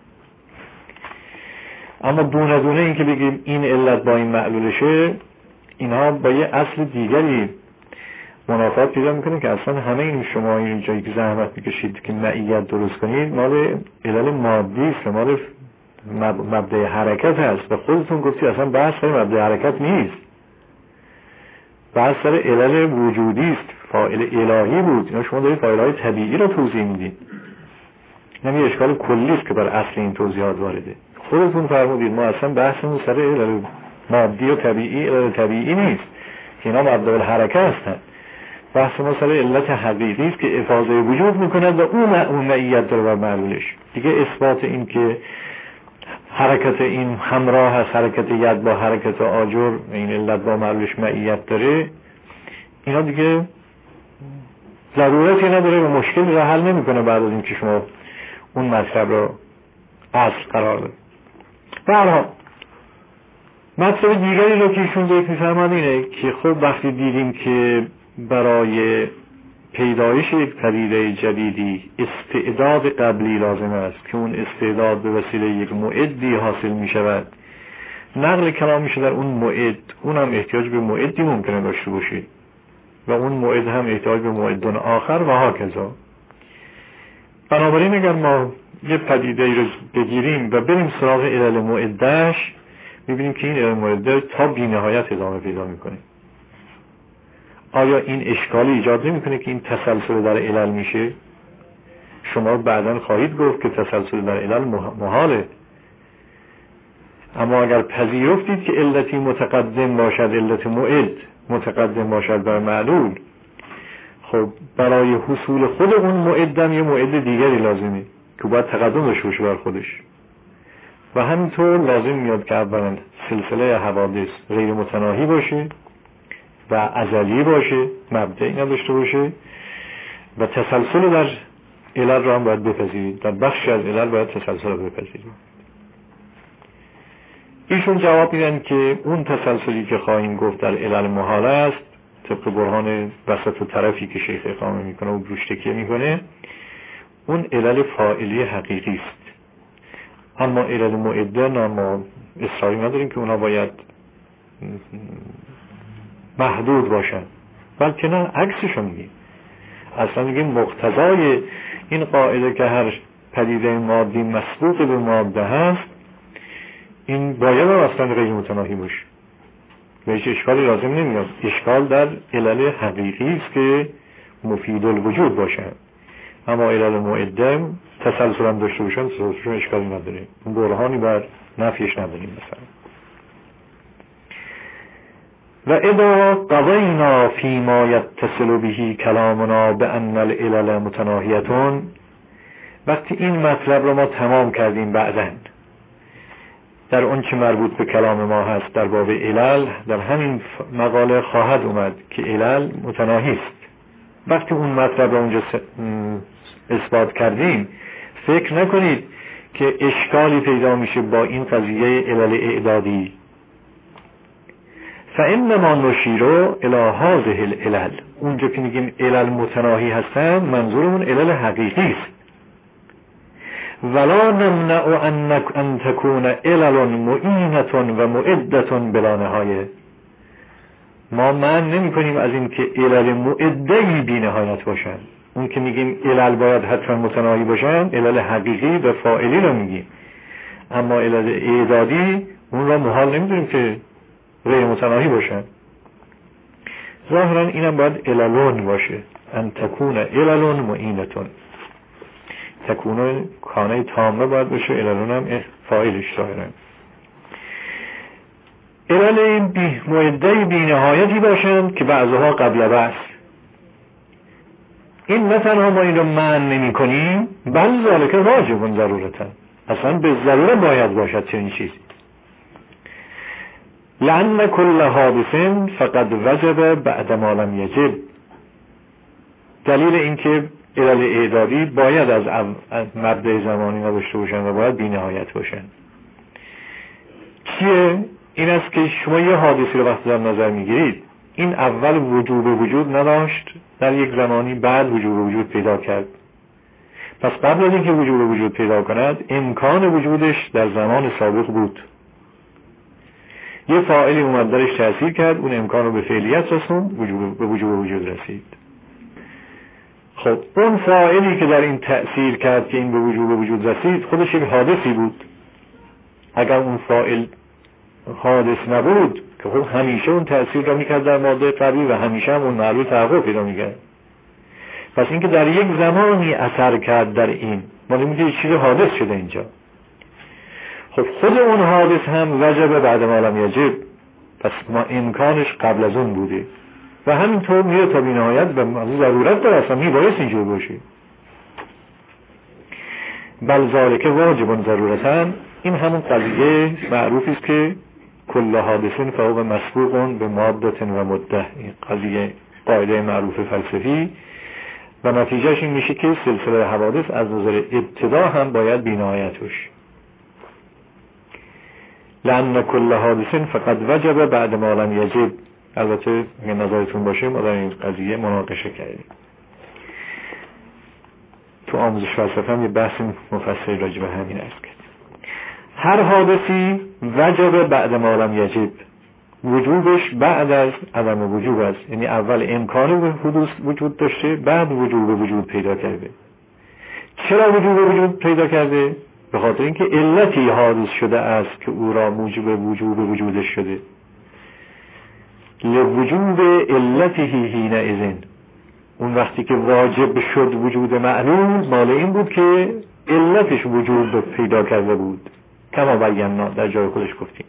اما دونه دونه این که بگیم این علت با این معلولشه، اینها با یه اصل دیگری منافات پیدا میکنه که اصلا همه این شما این جایی که زحمت میکشید که معیت درست کنید مال علل مادی است، مال مبدأ حرکت هست و خودتون گفتی اصلا بحث سر مبدأ حرکت نیست، بحث سر علل وجودی است، فاعل الهی بود. اینا شما دارید فاعل‌های طبیعی رو توضیح میدید، نه یه اشکال کلی است که بر اصل این توضیحات وارده. خودتون فرمودید ما اصلا بحثمون سر علل مادی و طبیعی علل طبیعی نیست که اینا مبدأ الحرکت هستند. بحث ما سر علت حقیقی است که افاضه وجود میکند و اون اون معیت داره بر معلولش. دیگه اثبات این که حرکت این همراه هست، حرکت ید با حرکت آجر، این علت با معلولش معیت داره، اینا دیگه ضرورتی نداره و مشکل را حل نمیکنه بعد از اینکه شما اون مطلب رو اصل قرار داد. به هر حال مطلب دیگری رو که ایشون ذکر می‌فرمایند اینه که خب وقتی دیدیم که برای پیدایش یک پدیده جدیدی استعداد قبلی لازم است که اون استعداد به وسیله یک معدی حاصل می شود، نقل کلام میشه در اون معد، اون هم احتیاج به معدی ممکنه داشته باشه و اون معد هم احتیاج به معدن آخر و هاکذا. بنابراین اگر ما یه پدیده رو بگیریم و بریم سراغ علل معدش، میبینیم که این علل معده تا بی نهایت ادامه پیدا میکنه. آیا این اشکالی ایجاد نمیکنه که این تسلسل در علل میشه؟ شما بعداً خواهید گفت که تسلسل در علل محاله، اما اگر پذیرفتید که علتی متقدم باشد، علت معد متقدم باشد بر معلول، خب برای حصول خود اون معدم یه معد دیگری لازمه که باید تقدم داشته باشه بر خودش و همینطور لازم میاد که اولا سلسله حوادث غیر متناهی باشه و ازلی باشه، مبدأی نداشته باشه و تسلسل در علل را هم باید بپذیرید، در بخشی از علل باید تسلسل را بپذیرید. ایشون جواب میدن که اون تسلسلی که خواهیم گفت در علل محاله است، طبق برهان وسط و طرفی که شیخ اقامه میکنه و روش تکیه میکنه، اون علل فاعلی حقیقی است. اما علل معده نه، ما اصراری نداریم که اونا باید محدود باشن، بلکه نه عکسشو میگیم. اصلا میگیم مقتضای این قاعده که هر پدیده مادی مسبوق به ماده هست، این باید اصلا غیر متناهی باشه و هیچ اشکالی لازم نمیاد. اشکال در علل حقیقی است که مفید الوجود باشن، اما علل معده تسلسل هم داشته باشن، تسلسلشون اشکالی نداره، برهانی بر نفیش نداریم. مثلا و اذا قضینا فیما یتصل به کلامنا بان العلل متناهیتون، وقتی این مطلب رو ما تمام کردیم بعداً در اون چه مربوط به کلام ما هست در باب علل، در همین مقاله خواهد اومد که علل متناهی است. وقتی اون مطلب رو اونجا اثبات کردیم، فکر نکنید که اشکالی پیدا میشه با این قضیه علل اعدادی. فانما نشیر الی هذه العلل، اونجا که میگیم علل متناهی هستن منظورمون علل حقیقی است. ولا نمنع ان تكون علل معینة و معدة بلا نهایه، ما من نمی کنیم از این که علل معدهی بی نهایت باشن. اون که میگیم علل باید حتما متناهی باشن علل حقیقی و فاعلی رو میگیم، اما علل اعدادی اون را محال نمیدونیم که غیر متناهی باشن. ظاهرا اینم باید عللون باشه، ان تکون عللون معینتون، تکون کانه تامه باید باشه، عللون هم فاعلش ظاهرا. علل بی معده بی نهایتی باشند که بعضها قبل بس. این نه تنها ما این رو منع نمی کنیم، بل ذالک واجب ضرورتا، اصلا به ضروره باید باشد چنین چیزی. لأن كل حادث فقد وجب بعد ما لم یجب، دلیل اینکه علل اعدادی باید از مبدأ زمانی نداشته باشن و باید بی نهایت باشن. چیه؟ این است که شما یه حادثی رو وقتی در نظر میگیرید، این اول وجوب وجود نداشت، در یک زمانی بعد وجوب وجود پیدا کرد. پس قبل از اینکه وجوب وجود پیدا کند امکان وجودش در زمان سابق بود. یه فاعلی اومد درش تأثیر کرد، اون امکان رو به فعلیت رسوند، وجوب به وجوب وجود رسید. خب اون فاعلی که در این تأثیر کرد که این به وجوب وجود رسید خودش یک حادثی بود. اگر اون فاعل حادث نبود که خب همیشه اون تأثیر را میکرد در ماده قبلی و همیشه هم اون معلول تحقق پیدا میکرد. پس اینکه در یک زمانی اثر کرد در این ما نمیگه چیز حادث شده اینجا. خب خود اون حادث هم وجب بعد ما لم یجب، پس ما امکانش قبل از اون بوده و همینطور میره تا بی‌نهایت و ضرورت داره، اصلا میبایست اینجور باشه. بل ذالک واجب ضرورتا، این همون قضیه معروفی است که کل حادث فهو مسبوق به ماده و مده، این قضیه قاعده معروف فلسفی و نتیجهش این میشه که سلسله حوادث از نظر ابتدا هم باید بی‌نهایت باشه. لأن کل حادث فقط وجب بعد ما لم یجب. البته اگه نظرتون باشه ما در این قضیه مناقشه کردیم. تو آموزش فلسفه هم یه بحث مفصلی راجع به همین است کرد. هر حادثی وجب بعد ما لم یجب، وجوبش بعد از عدم وجوب است، یعنی اول امکان حدوث وجود داشته بعد وجوب وجود پیدا کرده. چرا وجوب وجود پیدا کرده؟ به خاطر اینکه علتی حادث شده است که او را موجب وجوب وجودش شده. لوجوب علته حین اذن، اون وقتی که واجب شد وجود معلول مال این بود که علتش وجود پیدا کرده بود، کما بینا در جای خودش گفتیم.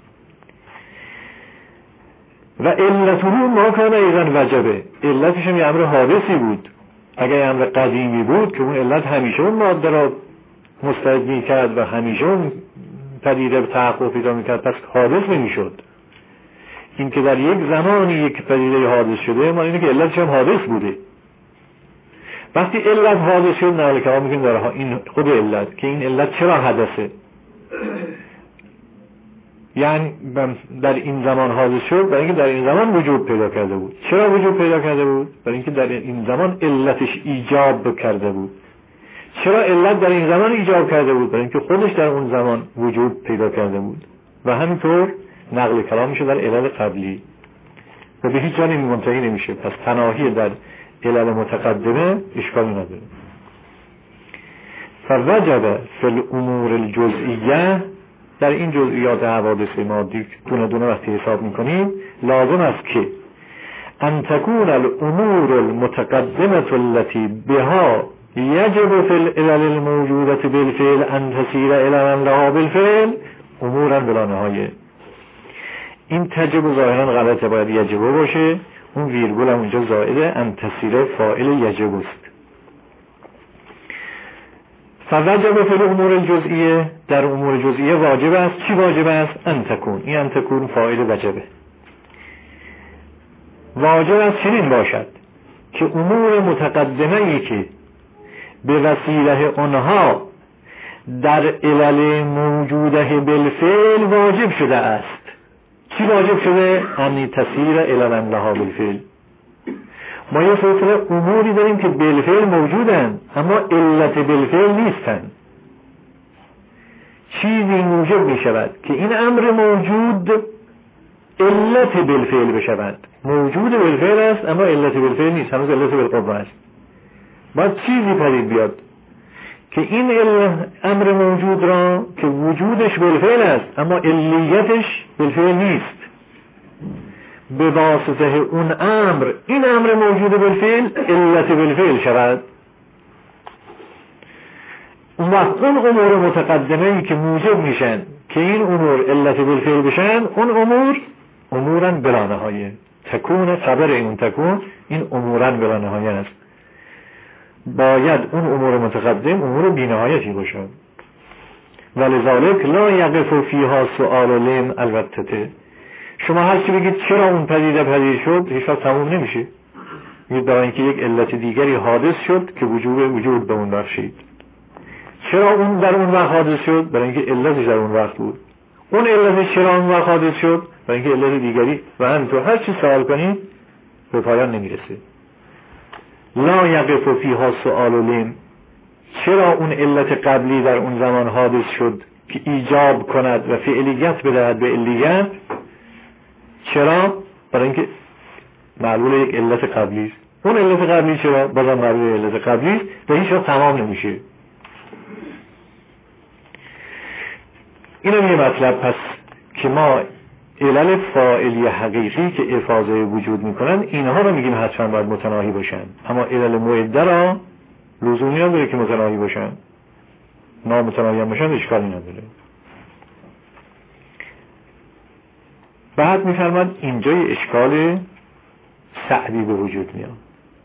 و علته ما کان ایضا وجبه، علتش هم یه امر حادثی بود. اگر یه امر قدیمی بود که اون علت همیشه اون ماده را مستعد می کرد و همیشه اون پدیده به تحقق پیدا می کرد، پس حادث نمی شد. این که در یک زمانی یک پدیده حادث شده ما اینه که علتش هم حادث بوده. وقتی علت حادث شد نه که ما میگیم در این خود علت که این علت چرا حدثه، یعنی در این زمان حادث شد برای اینکه در این زمان وجود پیدا کرده بود. چرا وجود پیدا کرده بود؟ برای اینکه در این زمان علتش ایجاب کرده بود. چرا علت در این زمان ایجاب کرده بود؟ برای اینکه خودش در اون زمان وجود پیدا کرده بود. و همینطور نقل کلام میشه در علل قبلی و به هیچ جایی منتهی نمیشه. پس تناهی در علل متقدمه اشکالی نداره. فوجب فی الامور الجزئیه، در این جزئیات حوادث مادی دونه دونه وقتی حساب میکنیم لازم است که ان تكون الامور المتقدمه التي بها یجب فی العلل الموجوده بالفعل ان تسیر الى من لها بالفعل امورا بلا نهایه. این تجب ظاهرا غلطه، باید یجب باشه. اون ویرگول هم اونجا زائده، ان تسیر فاعل یجب است. فوجب فی الامور الجزئیه، در امور جزئیه واجب است. چی واجب است؟ ان تکون. این ان تکون فاعل وجبه. واجب است چنین باشد که امور متقدمه ای که به وسیله آنها در علل موجوده بالفعل واجب شده است. چی واجب شده؟ ان تسیر عللا لها بالفعل. ما یه سلسله اموری داریم که بالفعل موجودن اما علت بالفعل نیستن. چیزی موجب می شود که این امر موجود علت بالفعل بشود. موجود بالفعل است اما علت بالفعل نیست، هنوز علت بالقوه است. باید چیزی پدید بیاد که این امر موجود را که وجودش بالفعل است اما علیتش بالفعل نیست، به واسطه اون امر این امر موجود بالفعل علت بالفعل شود. اون وقت اون امور متقدمه‌ای که موجب میشن که این امور علت بالفعل بشن، اون امور امورن بلا نهایه. تکون خبر این تکون، این امورن بلا نهایه است. باید اون امور متقدم امور بی‌نهایتی باشن. ولذالک لا یقف فیها سؤال لم البته. شما هر چی بگید چرا اون پدیده پدید شد هیچ وقت تموم نمیشه. میگید برای اینکه یک علت دیگری حادث شد که وجود وجود به اون بخشید. چرا اون در اون وقت حادث شد؟ برای اینکه علتش در اون وقت بود. اون علتش چرا اون وقت حادث شد؟ برای اینکه علت دیگری. و همینطور هر چی سوال کنید به پایان نمیرسه. لا یقف فیها سؤال لم. چرا اون علت قبلی در اون زمان حادث شد که ایجاب کند و فعلیت بدهد به علیت؟ چرا؟ برای اینکه معلول یک علت قبلی است. اون علت قبلی چرا؟ بازم معلول علت قبلی است و هیچ وقت تمام نمیشه. اینم یه مطلب. پس که ما علل فاعلی حقیقی که افاضه وجود میکنن اینها رو میگیم حتما باید متناهی باشن، اما علل معده را لزومی نداره که متناهی باشن. نامتناهی هم باشن اشکالی نداره. بعد میفرماد اینجای اشکال سعدی به وجود میاد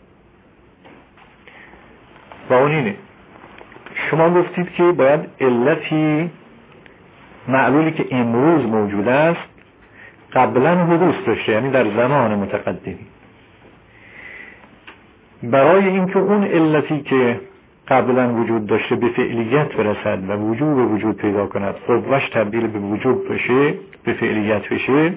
و اون اینه شما گفتید که باید علتی معلولی که امروز موجود است قبلا حدوث داشته، یعنی در زمان متقدمی. برای اینکه اون علتی که قبلا وجود داشته به فعلیت برسد و وجود به وجود پیدا کند، قوهش تبدیل به وجود بشه، به فعلیت بشه،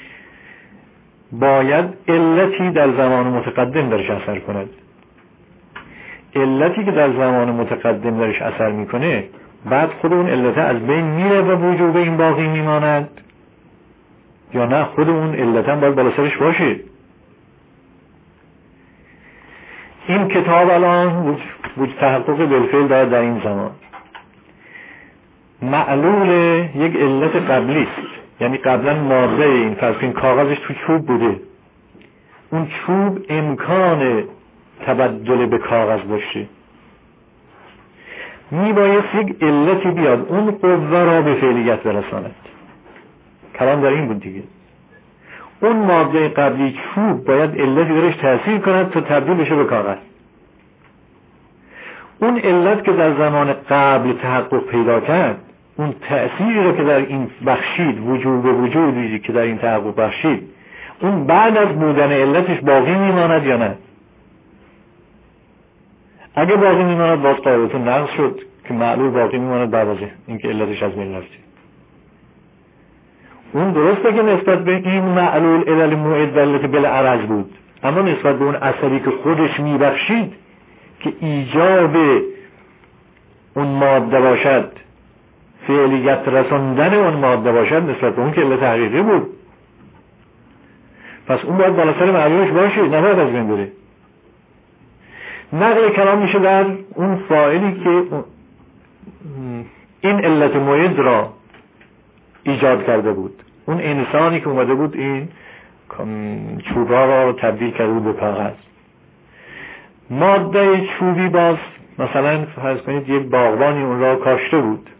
باید علتی در زمان متقدم درش اثر کند. علتی که در زمان متقدم درش اثر میکنه بعد خود اون علت از بین میره و وجود این باقی میماند، یا نه خود اون علت هم باید بالا سرش باشه. این کتاب الان وجود تحقق بالفعل داره در این زمان. معلول یک علت قبلی است، یعنی قبلا ماده این فرض کنید کاغذش تو چوب بوده، اون چوب امکان تبدل به کاغذ داشته، میبایست یک علتی بیاد اون قوه را به فعلیت برساند. کلام در این بود دیگه. اون ماده قبلی چوب باید علتی درش تأثیر کند تا تبدیل بشه به کاغذ. اون علت که در زمان قبل تحقق پیدا کرد، اون تأثیری رو که در این بخشید، وجود به وجودی که در این تحقق بخشید، اون بعد از بودن علتش باقی میماند یا نه؟ اگه باقی میماند باز قاعدتون نقض شد که معلول باقی میماند بوازه این که علتش از بین رفته. اون درسته که نسبت به این معلول علل موعد دلت بالعرض بود، اما نسبت به اون اثری که خودش میبخشید که ایجاب اون ماده باشد، فعلیت رساندن اون ماده باشد، نسبت به اون که علت حقیقی بود. پس اون باید بالا سر معلولش باشه، نباید از بین بره. نقل کلام میشه در اون فاعلی که این علت موعد را ایجاد کرده بود، اون انسانی که اومده بود این چوبا را تبدیل کرده بود به کاغذ. ماده چوبی باز مثلا فرض کنید یک باغبانی اون را کاشته بود،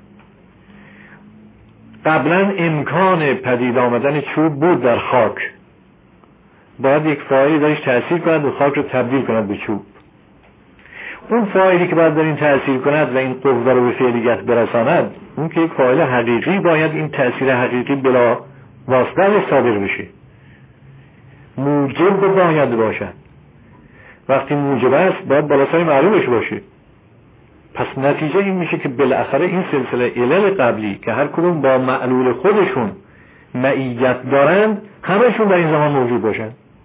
قبلا امکان پدید آمدن چوب بود در خاک، باید یک فاعلی درش تأثیر کند و خاک رو تبدیل کند به چوب. اون فاعلی که باید در این تأثیر کند و این قوه رو به فعلیت برساند، اون که یک فاعل حقیقی، باید این تأثیر حقیقی بلا واسطه صادر بشه، موجب باید باشد. وقتی موجب است باید بالا سر معلومش باشه. پس نتیجه این میشه که بالاخره این سلسله علل قبلی که هر کدوم با معلول خودشون معیت دارند همشون در این زمان موجود باشن.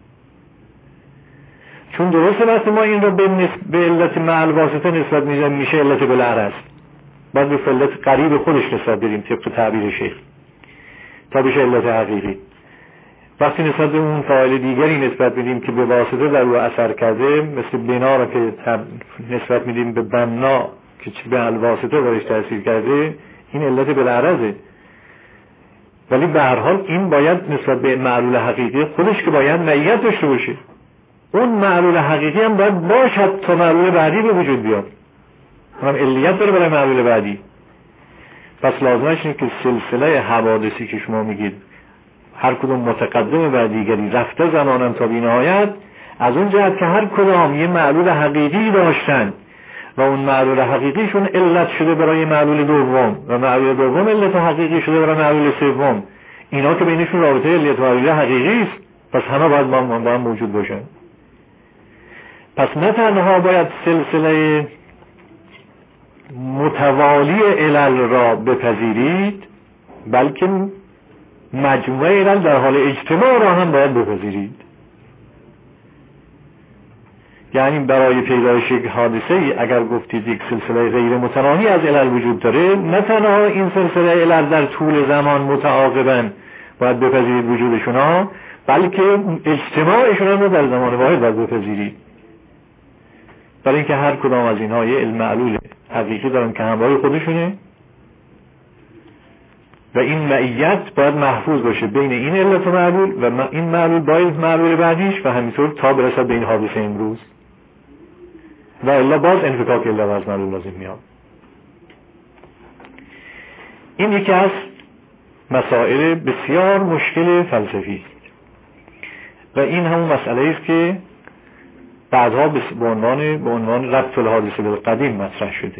چون درسته وقتی ما این را به, نسب... به علت معل واسطه نسبت میزن میشه علت بالعرض، باید به علت قریب خودش نسبت بدیم طبق تعبیر شیخ تا بشه علت حقیقی. وقتی نسبت به اون فاعل دیگری نسبت بدیم که به واسطه در او اثر کرده، مثل بنا را که تب... نسبت میدیم به بنا که به الواسطه بارش تأثیر کرده، این علت بالعرضه. ولی به هر حال این باید نسبت به معلول حقیقی خودش که باید معیت داشته باشه، اون معلول حقیقی هم باید باشد تا معلول بعدی به وجود بیاد، اونم علیت داره برای معلول بعدی. پس لازمش اینه که سلسله حوادثی که شما میگید هر کدوم متقدم بر دیگری رفته زمانن تا بی‌نهایت، از اون جهت که هر کدام یه معلول حقیقی داشتن و اون معلول حقیقیشون علت شده برای معلول دوم و معلول دوم علت حقیقی شده برای معلول سوم، اینا که بینشون رابطه علت و معلول حقیقی است، پس همه باید با هم موجود باشن. پس نه تنها باید سلسله متوالی علل را بپذیرید، بلکه مجموعه علل در حال اجتماع را هم باید بپذیرید. یعنی برای پیدایش یک حادثه اگر گفتید یک سلسله غیر متناهی از علل وجود داره، نه تنها این سلسله علل در طول زمان متعاقباً باید بپذیرید وجودشون، بلکه اجتماعشون هم در زمان واحد باید بپذیرید، برای اینکه هر کدام از اینها یه علم معلول حقیقی دارن که همراه خودشونه و این معیت باید محفوظ باشه بین این علت و معلول و این معلول باید معلول بعدیش و همینطور تا برسد به این حادثه امروز، و الا باز انفکاک علت از معلول لازم میاد. این یکی از مسائل بسیار مشکل فلسفی و این همون مسئله است که بعدها به عنوان به عنوان ربط الحادثه بالقدیم مطرح شده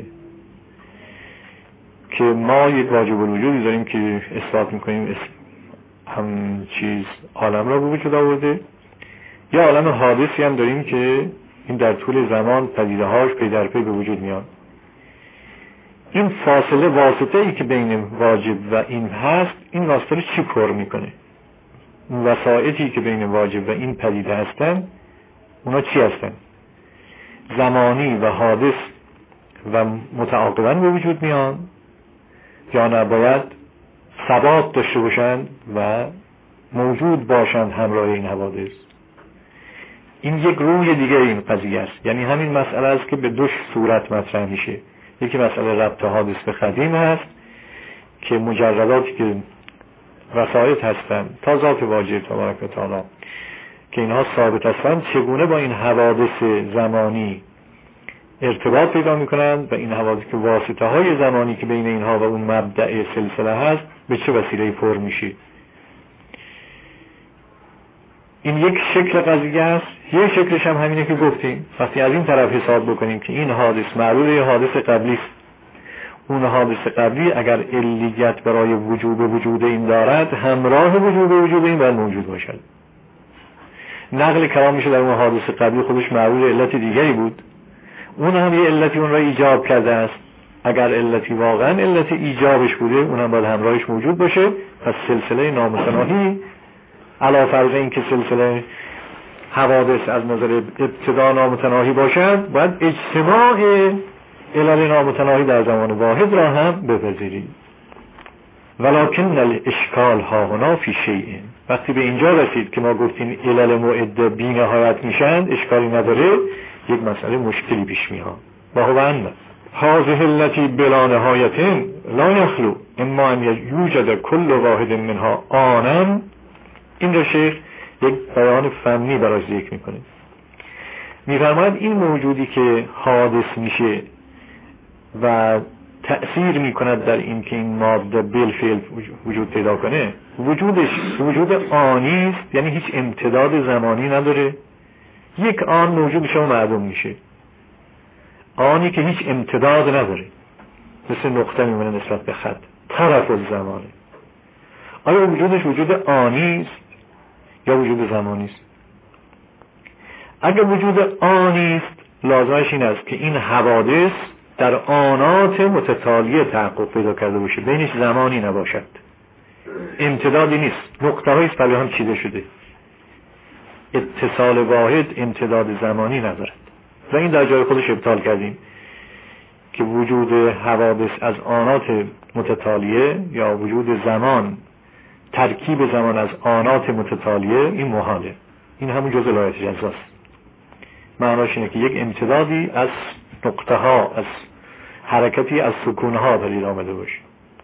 که ما یک واجب الوجودی داریم که اثبات میکنیم هم چیز عالم را به وجود آورده، یا عالم حادثی هم داریم که این در طول زمان پدیده‌هاش پی در پی به وجود میاد. این فاصله واسطه ای که بین واجب و این هست، این واسطه رو چی پر میکنه؟ این وسائطی که بین واجب و این پدیده هستن اونا چی هستن؟ زمانی و حادث و متعاقباً به وجود میان، یا نباید ثبات داشته باشند و موجود باشند همراه این حوادث؟ این یک روی دیگه این قضیه است. یعنی همین مسئله است که به دو صورت مطرح میشه. یکی مسئله ربط حادث به قدیم هست که مجرداتی که وسایط هستند تا ذات واجب تبارک و تعالی که اینها ثابت هستند، چگونه با این حوادث زمانی ارتباط پیدا میکنند و این حوادث که واسطه های زمانی که بین اینها و اون مبدأ سلسله هست به چه وسیله پر میشه. این یک شکل قضیه است. یک شکلش هم همینه که گفتیم، وقتی از این طرف حساب بکنیم که این حادث معلول یه حادث قبلی است، اون حادث قبلی اگر علیت برای وجود وجود این دارد، همراه وجود وجود این باید موجود باشد. نقل کلام میشه در اون حادث قبلی خودش معلول علت دیگری بود، اون هم یه علتی اون را ایجاب کرده است. اگر علتی واقعا علت ایجابش بوده، اون هم باید همراهش موجود باشه. پس سلسله نامتناهی علاوه فرض این که سلسله حوادث از نظر ابتدا نامتناهی باشد، باید اجتماع علل نامتناهی در زمان واحد را هم بپذیرید. ولکن الاشکال ها هنا فی شیء. وقتی به اینجا رسید که ما گفتیم علل معده بی نهایت میشن، اشکالی نداره، یک مسئله مشکلی پیش میاد. و هو ان هذه التي بلا نهایت لا یخلو اما ان یوجد کل واحد منها آنم. این را شیخ یک بیان فنی براش ذکر میکنه. میفرماید این موجودی که حادث میشه و تأثیر میکند در این که این ماده بالفعل وجود پیدا کنه، وجودش وجود آنی است، یعنی هیچ امتداد زمانی نداره. یک آن موجود شما معلوم میشه، آنی که هیچ امتداد نداره، مثل نقطه میمونه نسبت به خط، طرف الزمانه. آیا وجودش وجود آنی است یا وجود زمانی است؟ اگر وجود آنی است، لازمش این است که این حوادث در آنات متتالیه تحقق پیدا کرده باشه، بینش زمانی نباشد، امتدادی نیست، نقطه هایی است هم چیده شده، اتصال واحد امتداد زمانی ندارد. و این در جای خودش ابطال کردیم که وجود حوادث از آنات متتالیه یا وجود زمان، ترکیب زمان از آنات متتالیه، این محاله. این همون جزء لایحه جزاست. معناش اینه که یک امتدادی از نقطه ها، از حرکتی از سکون ها دلیل آمده باشه.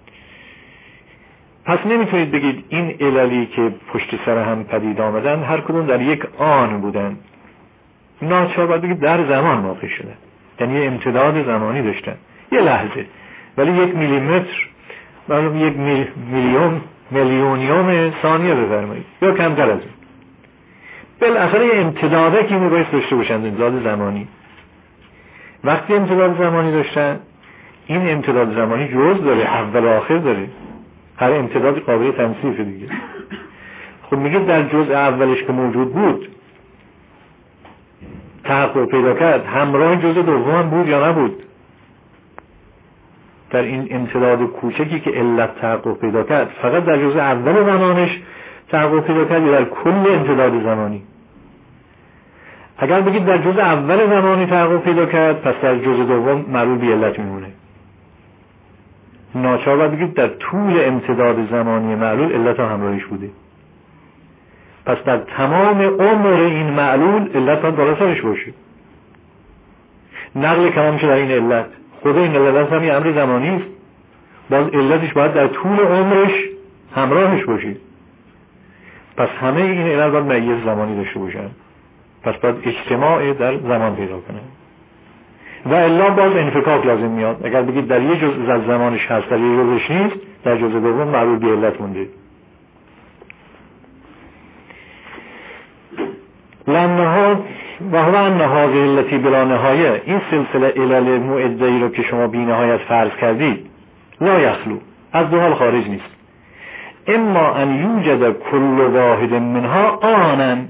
پس نمیتونید بگید این عللی که پشت سر هم پدید آمدن هر کدوم در یک آن بودن. ناچار باید بگید در زمان واقع شده، یعنی یه امتداد زمانی داشتن، یه لحظه، ولی یک میلیمتر معلوم یک میل، میلیون میلیونیوم ثانیه بفرمایید یا کمتر از اون. بالاخره یه امتداده که میبایست داشته باشن، امتداد زمانی. وقتی امتداد زمانی داشتن، این امتداد زمانی جزء داره، اول و آخر داره، هر امتداد قابل تنصیفه دیگه. خب میگه در جزء اولش که موجود بود تحقق پیدا کرد، همراه جزء دوم بود یا نبود؟ در این امتداد کوچکی که علت تحقق پیدا کرد فقط در جزء اول زمانش تحقق پیدا کرد یا در کل امتداد زمانی؟ اگر بگید در جزء اول زمانی تحقق پیدا کرد، پس در جزء دوم معلول بی علت میمونه. ناچار باید بگید در طول امتداد زمانی معلول علت ها همراهش بوده. پس در تمام عمر این معلول علت ها بالا سرش باشه. نقل کلام میشه در این علت. خود این علت هم یه امر زمانی است، باز علتش باید در طول عمرش همراهش باشه. پس همه این علت باید معیز زمانی داشته باشن، پس باید اجتماع در زمان پیدا کنه. و الا باز انفکاک لازم میاد. اگر بگید در یه جزء از زمانش هست در یه جزءش نیست، در جزء دوم معلول بی علت مونده. لنها و هو ان هذه التي بلا نهایه، این سلسله علل معده‌ای رو که شما بی نهایت فرض کردید، لا یخلو، از دو حال خارج نیست. اما ان یوجد کل واحد منها آنن،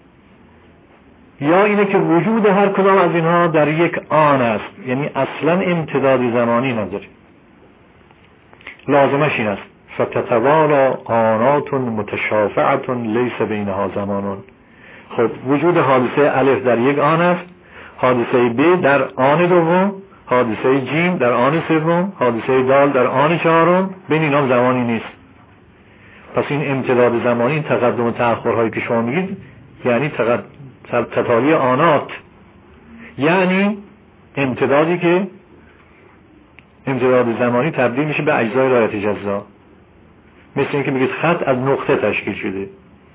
یا اینه که وجود هر کدام از اینها در یک آن است، یعنی اصلا امتداد زمانی نداره. لازمش این است فتتوالا آنات متشافعت لیس بینها زمانون. خب وجود حادثه الف در یک آن است، حادثه ب در آن دوم، حادثه جیم در آن سوم، حادثه دال در آن چهارم، بین اینا زمانی نیست. پس این امتداد زمانی، این تقدم و تأخرهایی که شما میگید یعنی تقدم تتالی آنات، یعنی امتدادی که امتداد زمانی تبدیل میشه به اجزای لایحه جزا. مثل اینکه میگید خط از نقطه تشکیل شده،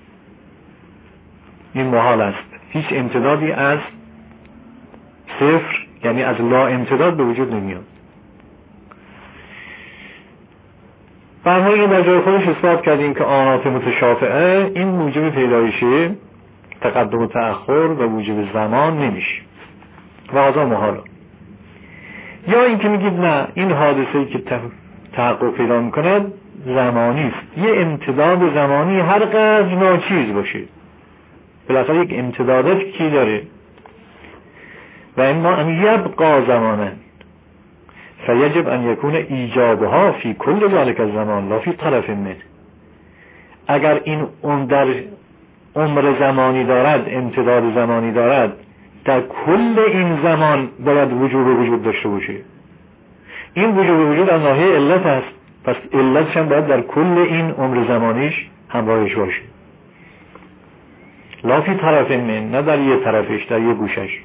این محال است. هیچ امتدادی از صفر یعنی از لا امتداد به وجود نمیاد. برای این در جای خودش اثبات کردیم که آنات متشافعه این موجب پیدایشه تقدم و تأخر و وجود زمان نمیشه و هذا محال. یا اینکه میگید نه، این حادثه‌ای که تحقق پیدا میکنه زمانی است، یه امتداد زمانی هر قدر ناچیز باشه، بالاخره یک امتدادش کی داره. و اما ان یبقا زمانا فیجب ان یکون ایجابها فی کل ذلک الزمان لا فی طرف منه. اگر این اون در عمر زمانی دارد، امتداد زمانی دارد، در کل این زمان باید وجود وجود داشته باشه. این وجود وجود از ناحیه علت است، پس علتش هم باید در کل این عمر زمانیش همراهش باشه. لا فی طرف من، نه در یه طرفش، در یه گوشش.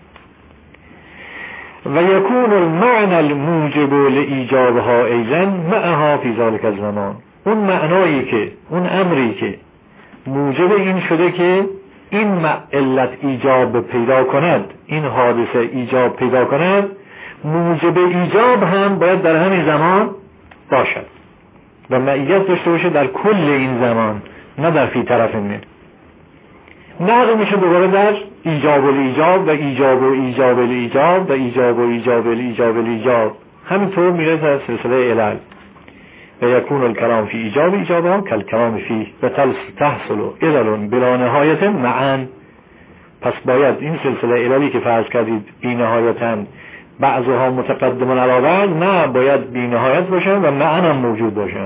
و یکون المعنى الموجب لایجابها ایضا معها فی ذلک الزمان. اون معنایی که، اون امری که موجب این شده که این علت ایجاب پیدا کند، این حادثه ایجاب پیدا کند، موجب ایجاب هم باید در همین زمان باشد و معیت داشته باشه در کل این زمان، نه در فی طرف من. نقل میشه دوباره در ایجاب و ایجاب و ایجاب و ایجاب و ایجاب و ایجاب و ایجاب و ایجاب و ایجاب، همینطور میره در سلسله علل. و یکون الکلام فی ایجاب ایجابها کالکلام فی و تحصل علل بلا نهایت معا. پس باید این سلسله عللی که فرض کردید بی نهایتاً بعضها متقدم علی بعض، نه باید بی نهایت باشن و معن هم موجود باشن.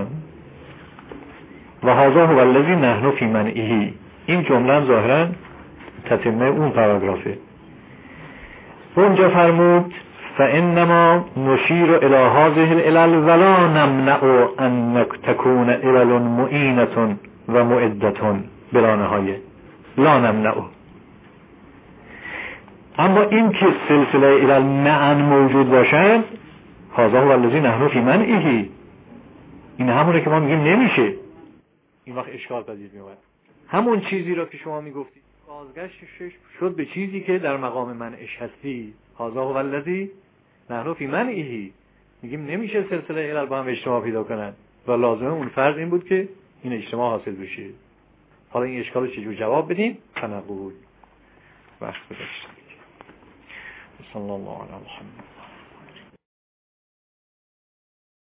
و هذا هو الذی نحن فی منعه، این جمله ظاهرا تتمه اون پاراگرافه. اونجا فرمود فانما نشیر الی هذه العلل ولا نمنع ان تكون علل معینة و معدة بلا نهایه، لا نمنع. اما این که سلسله علل معن موجود باشد، هذا هو الذی نحن فی منعه، این همونه که ما میگیم نمیشه، این وقت اشکال پذیر میاد. همون چیزی را که شما میگفتید بازگشتش شد به چیزی که در مقام منعش هستی. هذا هو الذی نحن فی منعه، میگیم نمیشه سلسله علل با هم اجتماع پیدا کنن و لازمه اون فرض این بود که این اجتماع حاصل بشه. حالا این اشکال رو چجور جواب بدیم؟ تنقل وقت گذشته. صلی الله علی محمد.